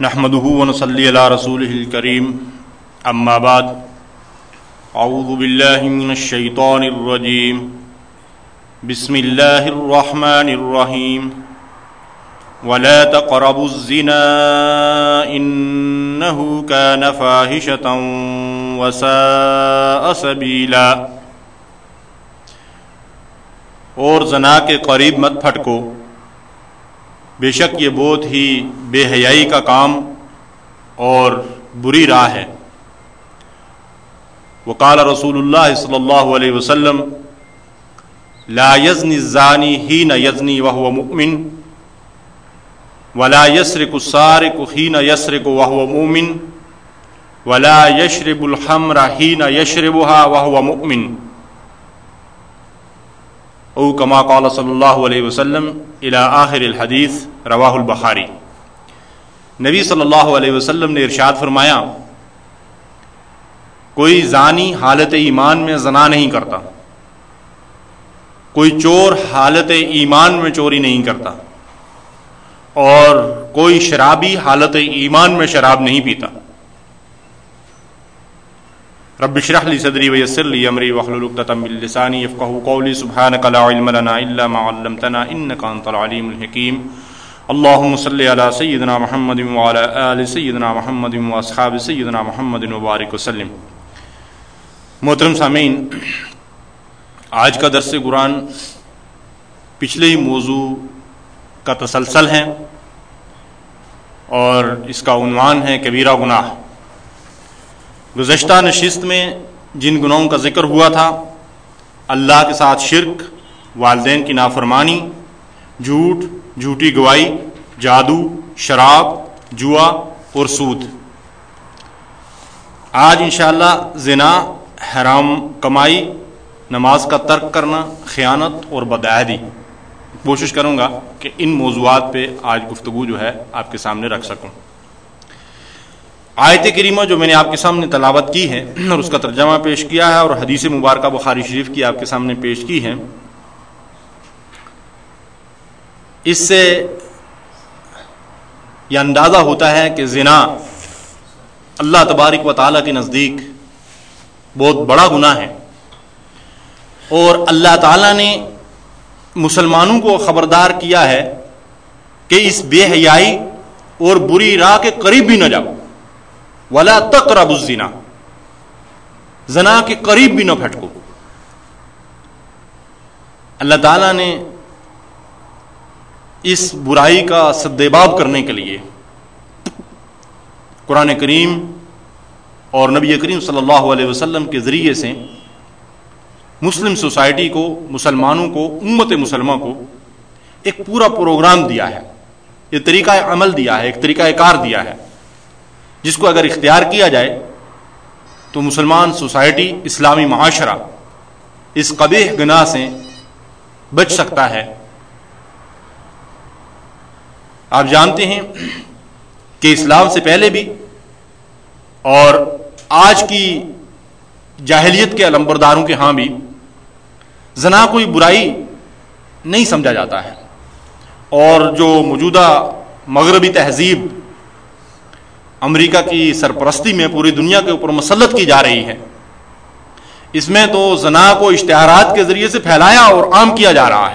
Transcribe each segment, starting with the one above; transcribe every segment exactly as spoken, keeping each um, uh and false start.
نحمده ونصلي على رسوله الكريم اما بعد اعوذ بالله من الشيطان الرجيم بسم الله الرحمن الرحيم ولا تقربوا الزنا انه كان فاحشة وساء سبيلا، اور زنا کے قریب مت پھٹکو، بے شک یہ بہت ہی بے حیائی کا کام اور بری راہ ہے۔ وقال رسول اللہ صلی اللہ علیہ وسلم لا یزنی الزانی حین یزنی وهو مؤمن ولا یسرق السارق حین یسرق وهو مؤمن ولا یشرب الخمر حین یشربها وهو مؤمن او کما قال صلی اللہ علیہ وسلم الی آخر الحدیث، رواہ البخاری۔ نبی صلی اللہ علیہ وسلم نے ارشاد فرمایا، کوئی زانی حالت ایمان میں زنا نہیں کرتا، کوئی چور حالت ایمان میں چوری نہیں کرتا، اور کوئی شرابی حالت ایمان میں شراب نہیں پیتا۔ رب اشرح لي صدري ويسر لي امري واحلل عقدة من لساني يفقهوا قولي سبحانك لا علم لنا الا ما علمتنا انك انت العليم الحكيم اللهم صل على سيدنا محمد وعلى ال سيدنا محمد واصحاب سيدنا محمد وبارك وسلم۔ محترم سامعین، آج کا درس قرآن پچھلے ہی موضوع کا تسلسل ہے اور اس کا عنوان ہے کبیرہ گناہ۔ گزشتہ نشست میں جن گناہوں کا ذکر ہوا تھا، اللہ کے ساتھ شرک، والدین کی نافرمانی، جھوٹ، جھوٹی گواہی، جادو، شراب، جوا اور سود۔ آج انشاءاللہ زنا، حرام کمائی، نماز کا ترک کرنا، خیانت اور بدعہدی۔ کوشش کروں گا کہ ان موضوعات پہ آج گفتگو جو ہے آپ کے سامنے رکھ سکوں۔ آیت کریمہ جو میں نے آپ کے سامنے تلاوت کی ہے اور اس کا ترجمہ پیش کیا ہے اور حدیث مبارکہ بخاری شریف کی آپ کے سامنے پیش کی ہے، اس سے یہ اندازہ ہوتا ہے کہ زنا اللہ تبارک و تعالیٰ کے نزدیک بہت بڑا گناہ ہے، اور اللہ تعالیٰ نے مسلمانوں کو خبردار کیا ہے کہ اس بے حیائی اور بری راہ کے قریب بھی نہ جاؤ، ولا تقربوا الزنا، زنا کے قریب بھی نہ پھٹکو۔ اللہ تعالیٰ نے اس برائی کا سدباب کرنے کے لیے قرآن کریم اور نبی کریم صلی اللہ علیہ وسلم کے ذریعے سے مسلم سوسائٹی کو، مسلمانوں کو، امت مسلمہ کو ایک پورا پروگرام دیا ہے، ایک طریقہ عمل دیا ہے، ایک طریقہ کار دیا ہے، جس کو اگر اختیار کیا جائے تو مسلمان سوسائٹی، اسلامی معاشرہ اس قبیح گناہ سے بچ سکتا ہے۔ آپ جانتے ہیں کہ اسلام سے پہلے بھی اور آج کی جاہلیت کے علمبرداروں کے ہاں بھی زنا کوئی برائی نہیں سمجھا جاتا ہے، اور جو موجودہ مغربی تہذیب امریکہ کی سرپرستی میں پوری دنیا کے اوپر مسلط کی جا رہی ہے، اس میں تو زنا کو اشتہارات کے ذریعے سے پھیلایا اور عام کیا جا رہا ہے،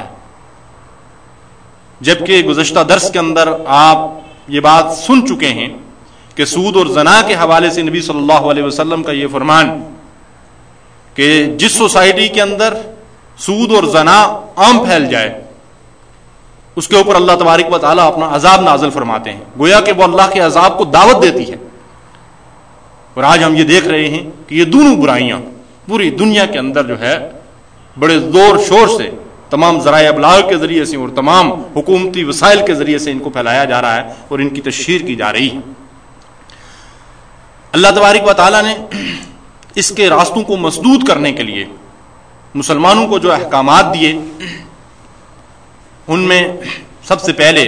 جبکہ گزشتہ درس کے اندر آپ یہ بات سن چکے ہیں کہ سود اور زنا کے حوالے سے نبی صلی اللہ علیہ وسلم کا یہ فرمان کہ جس سوسائٹی کے اندر سود اور زنا عام پھیل جائے اس کے اوپر اللہ تبارک و تعالیٰ اپنا عذاب نازل فرماتے ہیں، گویا کہ وہ اللہ کے عذاب کو دعوت دیتی ہے۔ اور آج ہم یہ دیکھ رہے ہیں کہ یہ دونوں برائیاں پوری دنیا کے اندر جو ہے بڑے زور شور سے تمام ذرائع ابلاغ کے ذریعے سے اور تمام حکومتی وسائل کے ذریعے سے ان کو پھیلایا جا رہا ہے اور ان کی تشہیر کی جا رہی ہے۔ اللہ تبارک و تعالیٰ نے اس کے راستوں کو مسدود کرنے کے لیے مسلمانوں کو جو احکامات دیے، ان میں سب سے پہلے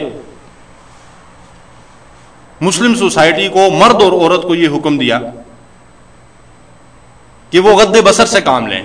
مسلم سوسائٹی کو، مرد اور عورت کو یہ حکم دیا کہ وہ غض بصر سے کام لیں،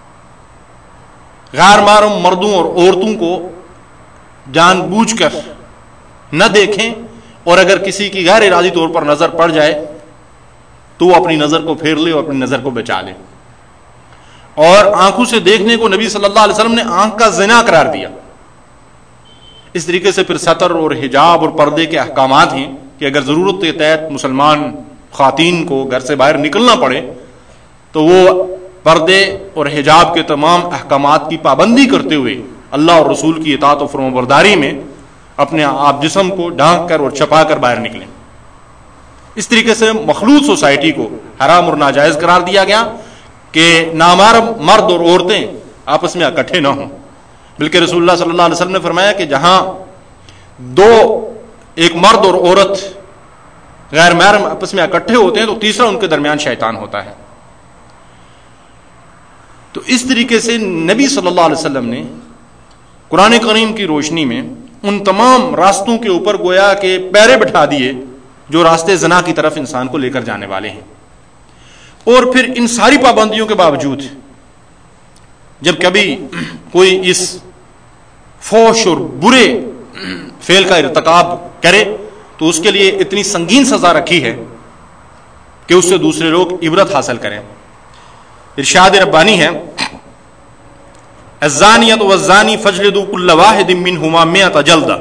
غیر محرم مردوں اور عورتوں کو جان بوجھ کر نہ دیکھیں اور اگر کسی کی غیر ارادی طور پر نظر پڑ جائے تو وہ اپنی نظر کو پھیر لے اور اپنی نظر کو بچا لے. اور آنکھوں سے دیکھنے کو نبی صلی اللہ علیہ وسلم نے آنکھ کا زنا قرار دیا. اس طریقے سے پھر ستر اور حجاب اور پردے کے احکامات ہیں کہ اگر ضرورت کے تحت مسلمان خواتین کو گھر سے باہر نکلنا پڑے تو وہ پردے اور حجاب کے تمام احکامات کی پابندی کرتے ہوئے اللہ اور رسول کی اطاعت و فرمانبرداری میں اپنے آپ جسم کو ڈھانک کر اور چھپا کر باہر نکلیں. اس طریقے سے مخلوط سوسائٹی کو حرام اور ناجائز قرار دیا گیا کہ نامحرم مرد اور عورتیں آپس میں اکٹھے نہ ہوں. بلکہ رسول اللہ صلی اللہ علیہ وسلم نے فرمایا کہ جہاں دو ایک مرد اور عورت غیر محرم آپس میں اکٹھے ہوتے ہیں تو تیسرا ان کے درمیان شیطان ہوتا ہے. تو اس طریقے سے نبی صلی اللہ علیہ وسلم نے قرآن کریم کی روشنی میں ان تمام راستوں کے اوپر گویا کہ پیرے بٹھا دیے جو راستے زنا کی طرف انسان کو لے کر جانے والے ہیں. اور پھر ان ساری پابندیوں کے باوجود جب کبھی کوئی اس فحش اور برے فعل کا ارتکاب کرے تو اس کے لیے اتنی سنگین سزا رکھی ہے کہ اس سے دوسرے لوگ عبرت حاصل کریں. ارشاد ربانی ہے الزانیۃ والزانی فاجلدوا کل واحد منہما مئۃ جلدہ.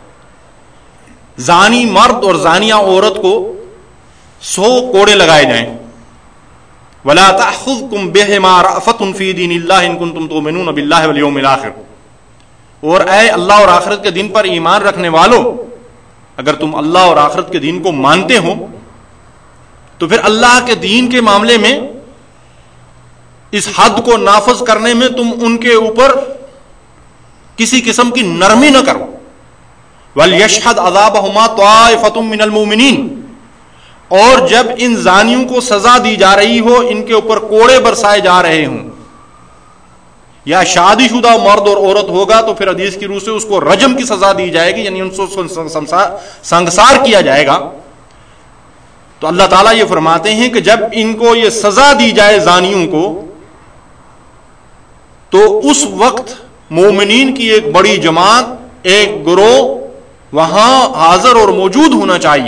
زانی مرد اور زانیہ عورت کو سو کوڑے لگائے جائیں. ولا تأخذکم بہما رأفۃ فی دین اللہ ان کنتم تؤمنون باللہ والیوم الآخر. اور اے اللہ اور آخرت کے دن پر ایمان رکھنے والو، اگر تم اللہ اور آخرت کے دین کو مانتے ہو تو پھر اللہ کے دین کے معاملے میں اس حد کو نافذ کرنے میں تم ان کے اوپر کسی قسم کی نرمی نہ کرو. وَلْيَشْهَدْ عَذَابَهُمَا طَائِفَةٌ مِّنَ الْمُؤْمِنِينَ. اور جب ان زانیوں کو سزا دی جا رہی ہو، ان کے اوپر کوڑے برسائے جا رہے ہوں، یا شادی شدہ مرد اور عورت ہوگا تو پھر حدیث کی روح سے اس کو رجم کی سزا دی جائے گی، یعنی ان کو سنگسار کیا جائے گا. تو اللہ تعالیٰ یہ فرماتے ہیں کہ جب ان کو یہ سزا دی جائے زانیوں کو تو اس وقت مومنین کی ایک بڑی جماعت، ایک گروہ وہاں حاضر اور موجود ہونا چاہیے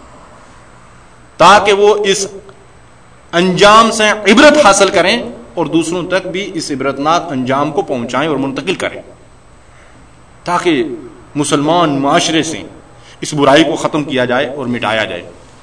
تاکہ وہ اس انجام سے عبرت حاصل کریں اور دوسروں تک بھی اس عبرتناک انجام کو پہنچائیں اور منتقل کریں، تاکہ مسلمان معاشرے سے اس برائی کو ختم کیا جائے اور مٹایا جائے.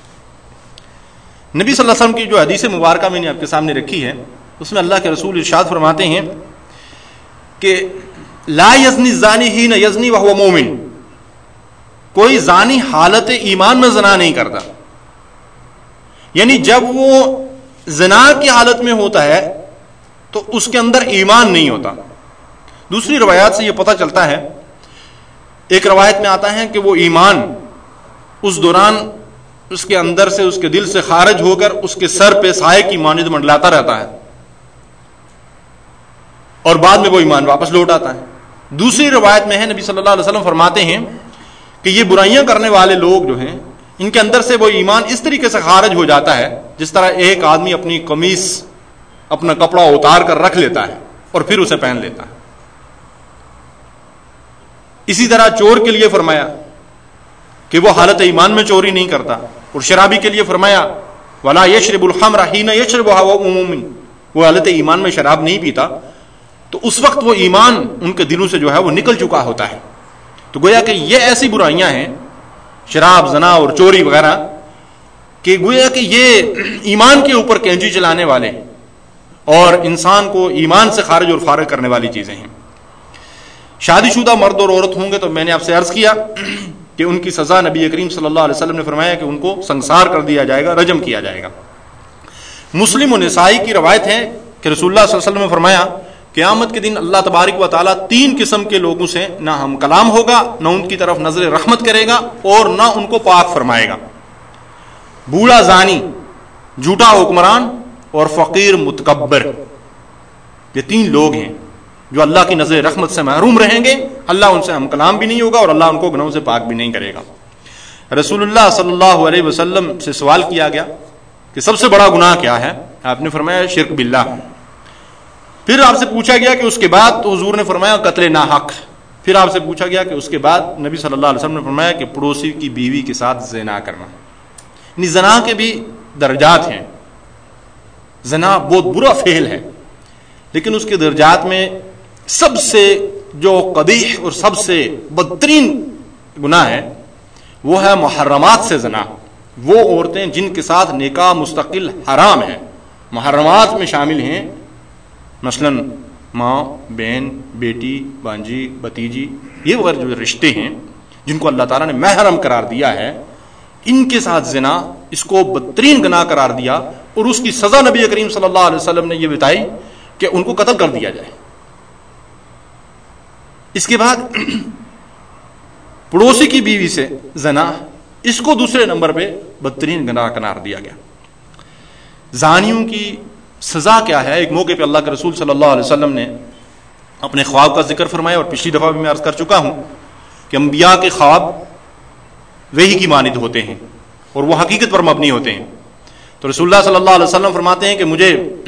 نبی صلی اللہ علیہ وسلم کی جو حدیث مبارکہ میں نے آپ کے سامنے رکھی ہے اس میں اللہ کے رسول ارشاد فرماتے ہیں کہ لا یزنی الزانی حین یزنی وہو مومن. کوئی زانی حالت ایمان میں زنا نہیں کرتا، یعنی جب وہ زنا کی حالت میں ہوتا ہے تو اس کے اندر ایمان نہیں ہوتا. دوسری روایات سے یہ پتہ چلتا ہے، ایک روایت میں آتا ہے کہ وہ ایمان اس دوران اس کے اندر سے، اس کے دل سے خارج ہو کر اس کے سر پہ سائے کی مانند منڈلاتا رہتا ہے اور بعد میں وہ ایمان واپس لوٹ آتا ہے. دوسری روایت میں ہے نبی صلی اللہ علیہ وسلم فرماتے ہیں کہ یہ برائیاں کرنے والے لوگ جو ہیں ان کے اندر سے وہ ایمان اس طریقے سے خارج ہو جاتا ہے جس طرح ایک آدمی اپنی قمیص، اپنا کپڑا اتار کر رکھ لیتا ہے اور پھر اسے پہن لیتا ہے. اسی طرح چور کے لیے فرمایا کہ وہ حالت ایمان میں چوری نہیں کرتا، اور شرابی کے لیے فرمایا ولا یشرب الخمر حین یشربها وهو مؤمن. وہ حالت ایمان میں شراب نہیں پیتا تو اس وقت وہ ایمان ان کے دلوں سے جو ہے وہ نکل چکا ہوتا ہے. تو گویا کہ یہ ایسی برائیاں ہیں شراب، زنا اور چوری وغیرہ کہ گویا کہ یہ ایمان کے اوپر کینچی چلانے والے اور انسان کو ایمان سے خارج اور فارغ کرنے والی چیزیں ہیں. شادی شدہ مرد اور عورت ہوں گے تو میں نے آپ سے عرض کیا کہ ان کی سزا نبی کریم صلی اللہ علیہ وسلم نے فرمایا کہ ان کو سنگسار کر دیا جائے گا، رجم کیا جائے گا. مسلم و نسائی کی روایت ہے کہ رسول اللہ صلی اللہ علیہ وسلم نے فرمایا قیامت کے دن اللہ تبارک و تعالیٰ تین قسم کے لوگوں سے نہ ہم کلام ہوگا، نہ ان کی طرف نظر رحمت کرے گا اور نہ ان کو پاک فرمائے گا. بوڑھا زانی، جھوٹا حکمران اور فقیر متکبر، یہ تین لوگ ہیں جو اللہ کی نظر رحمت سے محروم رہیں گے. اللہ ان سے ہم کلام بھی نہیں ہوگا اور اللہ ان کو گناہوں سے پاک بھی نہیں کرے گا. رسول اللہ صلی اللہ علیہ وسلم سے سوال کیا گیا کہ سب سے بڑا گناہ کیا ہے؟ آپ نے فرمایا شرک باللہ. پھر آپ سے پوچھا گیا کہ اس کے بعد، تو حضور نے فرمایا قتل ناحق، پھر آپ سے پوچھا گیا کہ اس کے بعد نبی صلی اللہ علیہ وسلم نے فرمایا کہ پڑوسی کی بیوی کے ساتھ زنا کرنا. یعنی زنا کے بھی درجات ہیں. زنا بہت برا فعل ہے، لیکن اس کے درجات میں سب سے جو قبیح اور سب سے بدترین گناہ ہے وہ ہے محرمات سے زنا. وہ عورتیں جن کے ساتھ نکاح مستقل حرام ہے، محرمات میں شامل ہیں، مثلاً ماں، بہن، بیٹی، بانجی، بھتیجی، یہ وغیرہ جو رشتے ہیں جن کو اللہ تعالیٰ نے محرم قرار دیا ہے، ان کے ساتھ زنا اس کو بدترین گناہ قرار دیا، اور اس کی سزا نبی کریم صلی اللہ علیہ وسلم نے یہ بتائی کہ ان کو قتل کر دیا جائے. اس کے بعد پڑوسی کی بیوی سے زنا، اس کو دوسرے نمبر پہ بدترین گناہ قرار دیا گیا. زانیوں کی سزا کیا ہے؟ ایک موقع پہ اللہ کے رسول صلی اللہ علیہ وسلم نے اپنے خواب کا ذکر فرمایا، اور پچھلی دفعہ بھی میں عرض کر چکا ہوں کہ انبیاء کے خواب وحی کی مانند ہوتے ہیں اور وہ حقیقت پر مبنی ہوتے ہیں. تو رسول اللہ صلی اللہ علیہ وسلم فرماتے ہیں کہ مجھے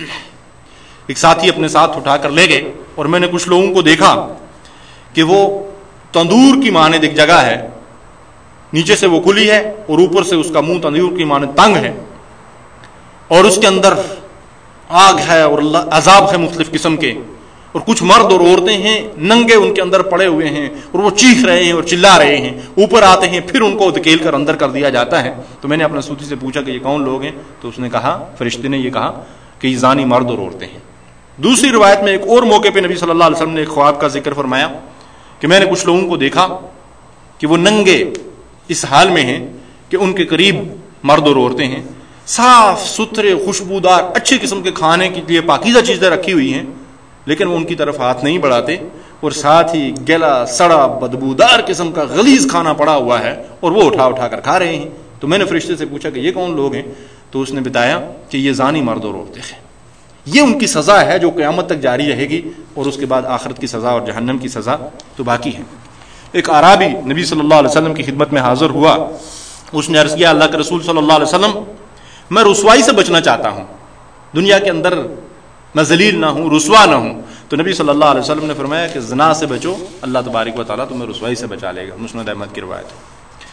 ایک ساتھی اپنے ساتھ اٹھا کر لے گئے، اور میں نے کچھ لوگوں کو دیکھا کہ وہ تندور کی مانند ایک جگہ ہے، نیچے سے وہ کھلی ہے اور اوپر سے اس کا منہ تندور کی مانند تنگ ہے، اور اس کے اندر آگ ہے اور عذاب ہے مختلف قسم کے، اور کچھ مرد اور عورتیں ہیں ننگے ان کے اندر پڑے ہوئے ہیں، اور وہ چیخ رہے ہیں اور چلا رہے ہیں. اوپر آتے ہیں، پھر ان کو دھکیل کر اندر کر دیا جاتا ہے. تو میں نے اپنے سوتی سے پوچھا کہ یہ کون لوگ ہیں؟ تو اس نے کہا، فرشتے نے یہ کہا کہ یہ زانی مرد اور عورتیں ہیں. دوسری روایت میں ایک اور موقع پہ نبی صلی اللہ علیہ وسلم نے ایک خواب کا ذکر فرمایا کہ میں نے کچھ لوگوں کو دیکھا کہ وہ ننگے اس حال میں ہیں کہ ان کے قریب مرد اور عورتیں ہیں، صاف ستھرے خوشبودار اچھی قسم کے کھانے کے لیے پاکیزہ چیزیں رکھی ہوئی ہیں، لیکن وہ ان کی طرف ہاتھ نہیں بڑھاتے، اور ساتھ ہی گلا سڑا بدبودار قسم کا غلیظ کھانا پڑا ہوا ہے اور وہ اٹھا اٹھا کر کھا رہے ہیں. تو میں نے فرشتے سے پوچھا کہ یہ کون لوگ ہیں؟ تو اس نے بتایا کہ یہ زانی مرد اور عورتیں ہیں. یہ ان کی سزا ہے جو قیامت تک جاری رہے گی، اور اس کے بعد آخرت کی سزا اور جہنم کی سزا تو باقی ہے. ایک اعرابی نبی صلی اللہ علیہ وسلم کی خدمت میں حاضر ہوا. اس نے عرض کیا، اللہ کے رسول صلی اللہ علیہ وسلم، میں رسوائی سے بچنا چاہتا ہوں، دنیا کے اندر میں ذلیل نہ ہوں، رسوا نہ ہوں. تو نبی صلی اللہ علیہ وسلم نے فرمایا کہ زنا سے بچو، اللہ تبارک و تعالیٰ تمہیں رسوائی سے بچا لے گا. مسند احمد کی روایت ہے.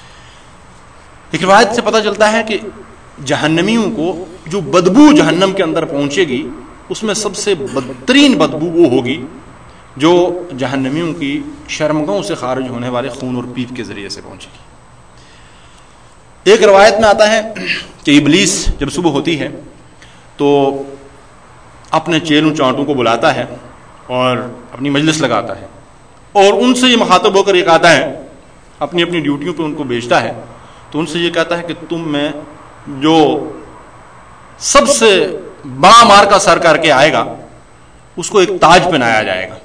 ایک روایت سے پتہ چلتا ہے کہ جہنمیوں کو جو بدبو جہنم کے اندر پہنچے گی، اس میں سب سے بدترین بدبو وہ ہوگی جو جہنمیوں کی شرمگاہوں سے خارج ہونے والے خون اور پیپ کے ذریعے سے پہنچے گی. ایک روایت میں آتا ہے کہ ابلیس جب صبح ہوتی ہے تو اپنے چیلوں چانٹوں کو بلاتا ہے اور اپنی مجلس لگاتا ہے، اور ان سے یہ مخاطب ہو کر یہ کہتا ہے، اپنی اپنی ڈیوٹیوں پہ ان کو بھیجتا ہے. تو ان سے یہ کہتا ہے کہ تم میں جو سب سے بڑا مار کا سر کر کے آئے گا اس کو ایک تاج پہنایا جائے گا.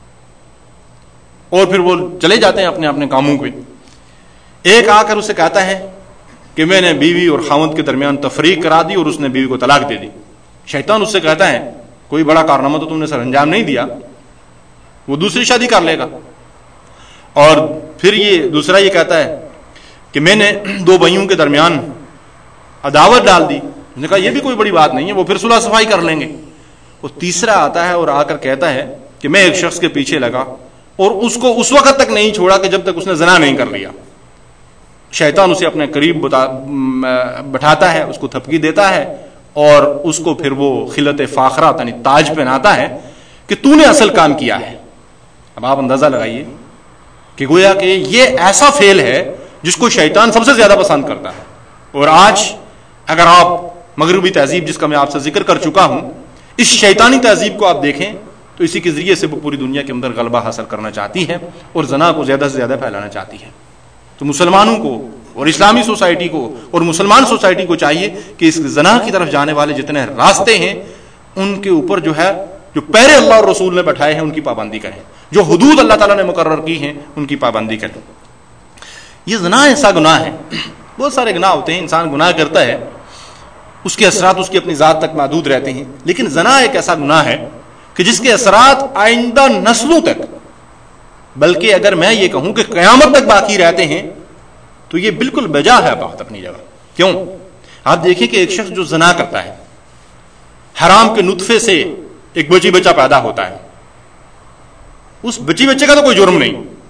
اور پھر وہ چلے جاتے ہیں اپنے اپنے کاموں پہ. ایک آ کر اسے کہتا ہے کہ میں نے بیوی اور خاوند کے درمیان تفریق کرا دی اور اس نے بیوی کو طلاق دے دی. شیطان اس سے کہتا ہے کوئی بڑا کارنامہ تو تم نے سر انجام نہیں دیا، وہ دوسری شادی کر لے گا. اور پھر یہ دوسرا یہ کہتا ہے کہ میں نے دو بھائیوں کے درمیان عداوت ڈال دی. اس نے کہا یہ بھی کوئی بڑی بات نہیں ہے، وہ پھر صلح صفائی کر لیں گے. وہ تیسرا آتا ہے اور آ کر کہتا ہے کہ میں ایک شخص کے پیچھے لگا اور اس کو اس وقت تک نہیں چھوڑا کہ جب تک اس نے زنا نہیں کر لیا. شیطان اسے اپنے قریب بٹھاتا ہے، اس کو تھپکی دیتا ہے اور اس کو پھر وہ خلت فاخرہ یعنی تاج پہناتا ہے کہ تو نے اصل کام کیا ہے. اب آپ اندازہ لگائیے کہ گویا کہ یہ ایسا فعل ہے جس کو شیطان سب سے زیادہ پسند کرتا ہے. اور آج اگر آپ مغربی تہذیب جس کا میں آپ سے ذکر کر چکا ہوں، اس شیطانی تہذیب کو آپ دیکھیں تو اسی کے ذریعے سے وہ پوری دنیا کے اندر غلبہ حاصل کرنا چاہتی ہے اور زنا کو زیادہ سے زیادہ پھیلانا چاہتی ہے. تو مسلمانوں کو اور اسلامی سوسائٹی کو اور مسلمان سوسائٹی کو چاہیے کہ اس زنا کی طرف جانے والے جتنے راستے ہیں ان کے اوپر جو ہے جو پہرے اللہ اور رسول نے بٹھائے ہیں ان کی پابندی کریں، جو حدود اللہ تعالیٰ نے مقرر کی ہیں ان کی پابندی کریں. یہ زنا ایسا گناہ ہے، بہت سارے گناہ ہوتے ہیں، انسان گناہ کرتا ہے، اس کے اثرات اس کی اپنی ذات تک محدود رہتے ہیں، لیکن زنا ایک ایسا گناہ ہے کہ جس کے اثرات آئندہ نسلوں تک، بلکہ اگر میں یہ کہوں کہ قیامت تک باقی رہتے ہیں تو یہ بالکل بجا ہے بات اپنی جگہ. کیوں؟ آپ دیکھیں کہ ایک شخص جو زنا کرتا ہے، حرام کے نطفے سے ایک بچی بچہ پیدا ہوتا ہے، اس بچی بچے کا تو کوئی جرم نہیں،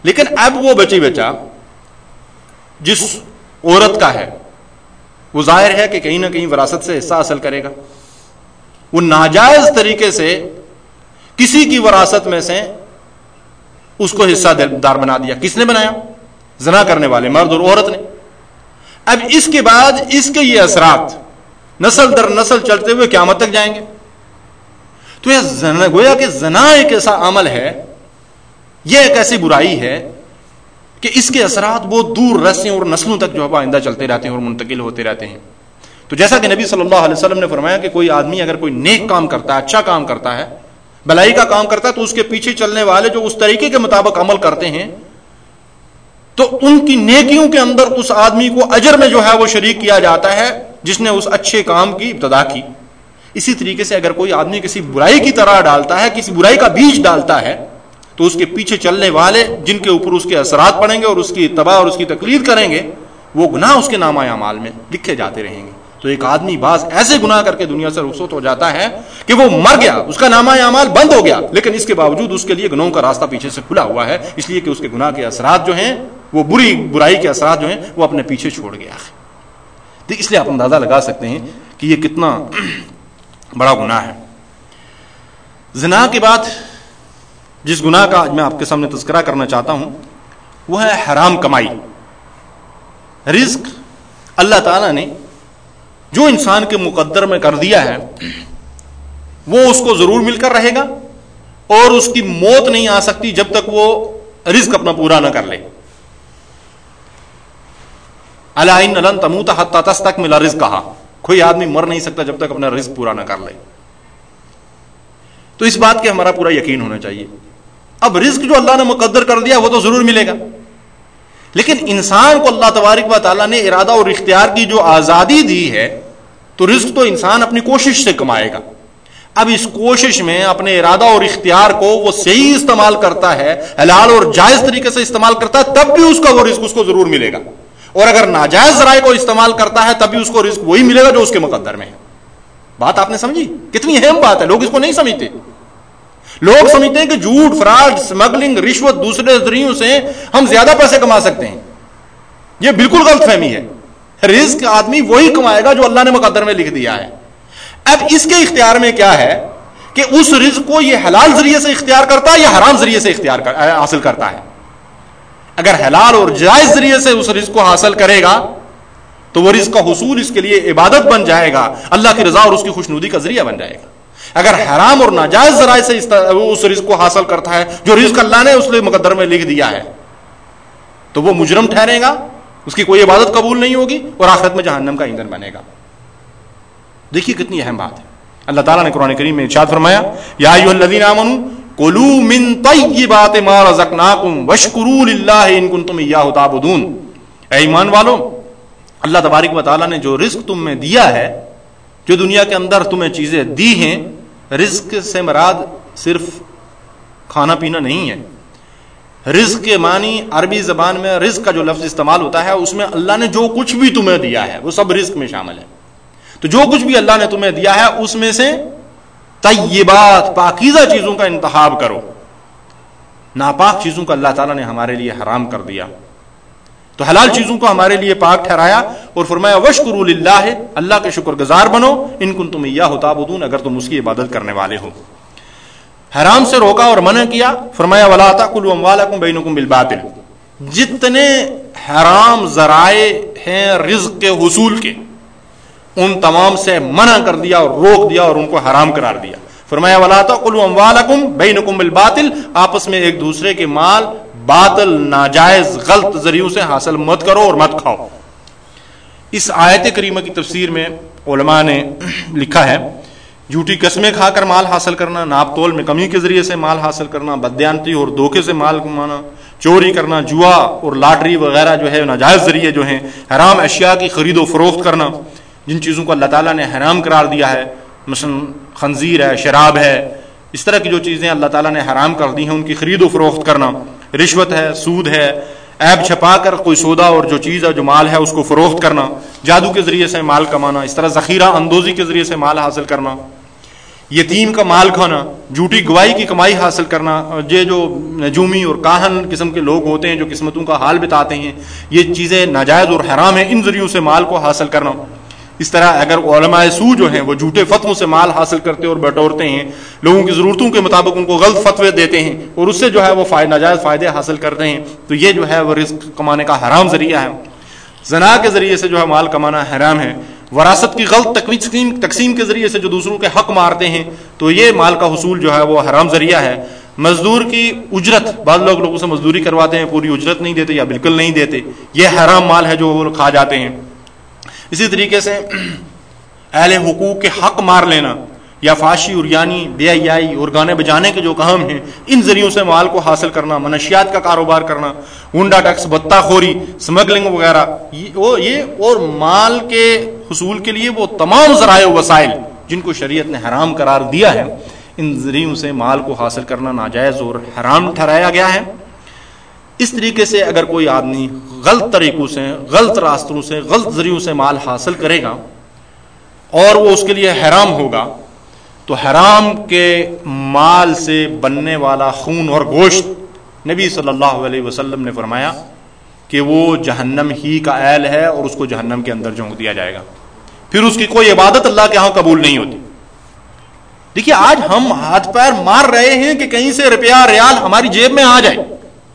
لیکن اب وہ بچی بچہ جس عورت کا ہے وہ ظاہر ہے کہ کہیں نہ کہیں وراثت سے حصہ حاصل کرے گا. وہ ناجائز طریقے سے کسی کی وراثت میں سے اس کو حصہ دار بنا دیا. کس نے بنایا؟ زنا کرنے والے مرد اور عورت نے. اب اس کے بعد اس کے یہ اثرات نسل در نسل چلتے ہوئے قیامت تک جائیں گے. تو یہ زنا گویا کہ زنا ایک ایسا عمل ہے, یہ ایک ایسی برائی ہے کہ اس کے اثرات بہت دور رسیں اور نسلوں تک جو ہے آئندہ چلتے رہتے ہیں اور منتقل ہوتے رہتے ہیں. تو جیسا کہ نبی صلی اللہ علیہ وسلم نے فرمایا کہ کوئی آدمی اگر کوئی نیک کام کرتا ہے, اچھا کام کرتا ہے, بھلائی کا کام کرتا ہے, تو اس کے پیچھے چلنے والے جو اس طریقے کے مطابق عمل کرتے ہیں تو ان کی نیکیوں کے اندر اس آدمی کو اجر میں جو ہے وہ شریک کیا جاتا ہے جس نے اس اچھے کام کی ابتدا کی. اسی طریقے سے اگر کوئی آدمی کسی برائی کی طرح ڈالتا ہے, کسی برائی کا بیج ڈالتا ہے, تو اس کے پیچھے چلنے والے جن کے اوپر اس کے اثرات پڑیں گے اور اس کی اتباع اور اس کی تقلید کریں گے, وہ گناہ اس کے نامہ اعمال میں لکھے جاتے رہیں گے. تو ایک آدمی بعض ایسے گناہ کر کے دنیا سے رخصت ہو جاتا ہے کہ وہ مر گیا, اس کا نامہ اعمال بند ہو گیا, لیکن اس کے باوجود اس کے لیے گناہوں کا راستہ پیچھے سے کھلا ہوا ہے, اس لیے کہ اس کے گناہ کے اثرات جو ہیں, وہ بری برائی کے اثرات جو ہیں وہ اپنے پیچھے چھوڑ گیا. تو اس لیے آپ اندازہ لگا سکتے ہیں کہ یہ کتنا بڑا گناہ ہے. زنا کے بعد جس گناہ کا آج میں آپ کے سامنے تذکرہ کرنا چاہتا ہوں وہ ہے حرام کمائی. رزق اللہ تعالیٰ نے جو انسان کے مقدر میں کر دیا ہے وہ اس کو ضرور مل کر رہے گا, اور اس کی موت نہیں آ سکتی جب تک وہ رزق اپنا پورا نہ کر لے. الا ان لن تموت حتى تستكمل رزقها, کوئی آدمی مر نہیں سکتا جب تک اپنا رزق پورا نہ کر لے. تو اس بات کے ہمارا پورا یقین ہونا چاہیے. اب رزق جو اللہ نے مقدر کر دیا وہ تو ضرور ملے گا, لیکن انسان کو اللہ تبارک و تعالیٰ نے ارادہ اور اختیار کی جو آزادی دی ہے, تو رزق تو انسان اپنی کوشش سے کمائے گا. اب اس کوشش میں اپنے ارادہ اور اختیار کو وہ صحیح استعمال کرتا ہے, حلال اور جائز طریقے سے استعمال کرتا ہے, تب بھی اس کا وہ رزق اس کو ضرور ملے گا. اور اگر ناجائز ذرائع کو استعمال کرتا ہے تب بھی اس کو رزق وہی ملے گا جو اس کے مقدر میں ہے. بات آپ نے سمجھی؟ کتنی اہم بات ہے, لوگ اس کو نہیں سمجھتے. لوگ سمجھتے ہیں کہ جھوٹ, فراڈ, اسمگلنگ, رشوت, دوسرے ذریعوں سے ہم زیادہ پیسے کما سکتے ہیں. یہ بالکل غلط فہمی ہے. رزق آدمی وہی کمائے گا جو اللہ نے مقدر میں لکھ دیا ہے. اب اس کے اختیار میں کیا ہے کہ اس رزق کو یہ حلال ذریعے سے اختیار کرتا ہے یا حرام ذریعے سے اختیار کر, حاصل کرتا ہے. اگر حلال اور جائز ذریعے سے اس رزق کو حاصل کرے گا تو وہ رزق کا حصول اس کے لیے عبادت بن جائے گا, اللہ کی رضا اور اس کی خوشنودی کا ذریعہ بن جائے گا. اگر حرام اور ناجائز ذرائع سے اس رزق کو حاصل کرتا ہے جو رزق اللہ نے اس لیے مقدر میں لکھ دیا ہے, تو وہ مجرم ٹھہرے گا, اس کی کوئی عبادت قبول نہیں ہوگی اور آخرت میں جہنم کا ایندھن بنے گا. دیکھیے کتنی اہم بات ہے. اللہ تعالیٰ نے قرآن کریم میں ارشاد فرمایا, یا ایھا الذین آمنوا کلوا من طیبات ما رزقناکم واشکروا للہ ان کنتم ایاہ تعبدون. اے ایمان والو, اللہ تبارک و تعالیٰ نے جو رزق تم میں دیا ہے, جو دنیا کے اندر تمہیں چیزیں دی ہیں, رزق سے مراد صرف کھانا پینا نہیں ہے. رزق کے معنی عربی زبان میں رزق کا جو لفظ استعمال ہوتا ہے اس میں اللہ نے جو کچھ بھی تمہیں دیا ہے وہ سب رزق میں شامل ہے. تو جو کچھ بھی اللہ نے تمہیں دیا ہے اس میں سے طیبات, پاکیزہ چیزوں کا انتخاب کرو. ناپاک چیزوں کو اللہ تعالیٰ نے ہمارے لیے حرام کر دیا, تو حلال چیزوں کو ہمارے لیے پاک ٹھہرایا اور فرمایا واشکروا للہ, اللہ کے شکر گزار بنو, ان کنتم ایاہ تعبدون, اگر تم اس کی عبادت کرنے والے ہو. حرام سے روکا اور منع کیا, فرمایا ولا تاکلوا اموالکم بینکم بالباطل. جتنے حرام ذرائع ہیں رزق کے حصول کے, ان تمام سے منع کر دیا اور روک دیا اور ان کو حرام قرار دیا. فرمایا ولا تاکلوا اموالکم بینکم بالباطل, آپس میں ایک دوسرے کے مال باطل, ناجائز, غلط ذریعوں سے حاصل مت کرو اور مت کھاؤ. اس آیت کریمہ کی تفسیر میں علماء نے لکھا ہے, جھوٹی قسمیں کھا کر مال حاصل کرنا, ناپ تول میں کمی کے ذریعے سے مال حاصل کرنا, بددیانتی اور دھوکے سے مال کمانا, چوری کرنا, جوا اور لاٹری وغیرہ جو ہے ناجائز ذریعے جو ہیں, حرام اشیاء کی خرید و فروخت کرنا, جن چیزوں کو اللہ تعالیٰ نے حرام قرار دیا ہے, مثلا خنزیر ہے, شراب ہے, اس طرح کی جو چیزیں اللہ تعالیٰ نے حرام کر دی ہیں ان کی خرید و فروخت کرنا, رشوت ہے, سود ہے, عیب چھپا کر کوئی سودا اور جو چیز ہے جو مال ہے اس کو فروخت کرنا, جادو کے ذریعے سے مال کمانا, اس طرح ذخیرہ اندوزی کے ذریعے سے مال حاصل کرنا, یتیم کا مال کھانا، جھوٹی گواہی کی کمائی حاصل کرنا، یہ جو نجومی اور کاہن قسم کے لوگ ہوتے ہیں جو قسمتوں کا حال بتاتے ہیں، یہ چیزیں ناجائز اور حرام ہیں، ان ذریعوں سے مال کو حاصل کرنا۔ اس طرح اگر علماء سو جو ہیں وہ جھوٹے فتووں سے مال حاصل کرتے اور بٹورتے ہیں، لوگوں کی ضرورتوں کے مطابق ان کو غلط فتوے دیتے ہیں اور اس سے جو ہے وہ فائدہ ناجائز فائدے حاصل کرتے ہیں، تو یہ جو ہے وہ رزق کمانے کا حرام ذریعہ ہے۔ زنا کے ذریعے سے جو ہے مال کمانا حرام ہے۔ وراثت کی غلط تقسیم تقسیم کے ذریعے سے جو دوسروں کے حق مارتے ہیں تو یہ مال کا حصول جو ہے وہ حرام ذریعہ ہے۔ مزدور کی اجرت، بعض لوگ لوگوں سے مزدوری کرواتے ہیں، پوری اجرت نہیں دیتے یا بالکل نہیں دیتے، یہ حرام مال ہے جو وہ کھا جاتے ہیں۔ اسی طریقے سے اہل حقوق کے حق مار لینا یا فاشی اور یعنی بے حیائی اور گانے بجانے کے جو کام ہیں، ان ذریعوں سے مال کو حاصل کرنا، منشیات کا کاروبار کرنا، ہنڈا ٹیکس، بتہ خوری، سمگلنگ وغیرہ، یہ اور مال کے حصول کے لیے وہ تمام ذرائع وسائل جن کو شریعت نے حرام قرار دیا ہے، ان ذریعوں سے مال کو حاصل کرنا ناجائز اور حرام ٹھہرایا گیا ہے۔ اس طریقے سے اگر کوئی آدمی غلط طریقوں سے، غلط راستوں سے، غلط ذریعوں سے مال حاصل کرے گا اور وہ اس کے لیے حرام ہوگا، تو حرام کے مال سے بننے والا خون اور گوشت، نبی صلی اللہ علیہ وسلم نے فرمایا کہ وہ جہنم ہی کا اہل ہے اور اس کو جہنم کے اندر جھونک دیا جائے گا، پھر اس کی کوئی عبادت اللہ کے ہاں قبول نہیں ہوتی۔ دیکھیے آج ہم ہاتھ پیر مار رہے ہیں کہ کہیں سے روپیہ ریال ہماری جیب میں آ جائے،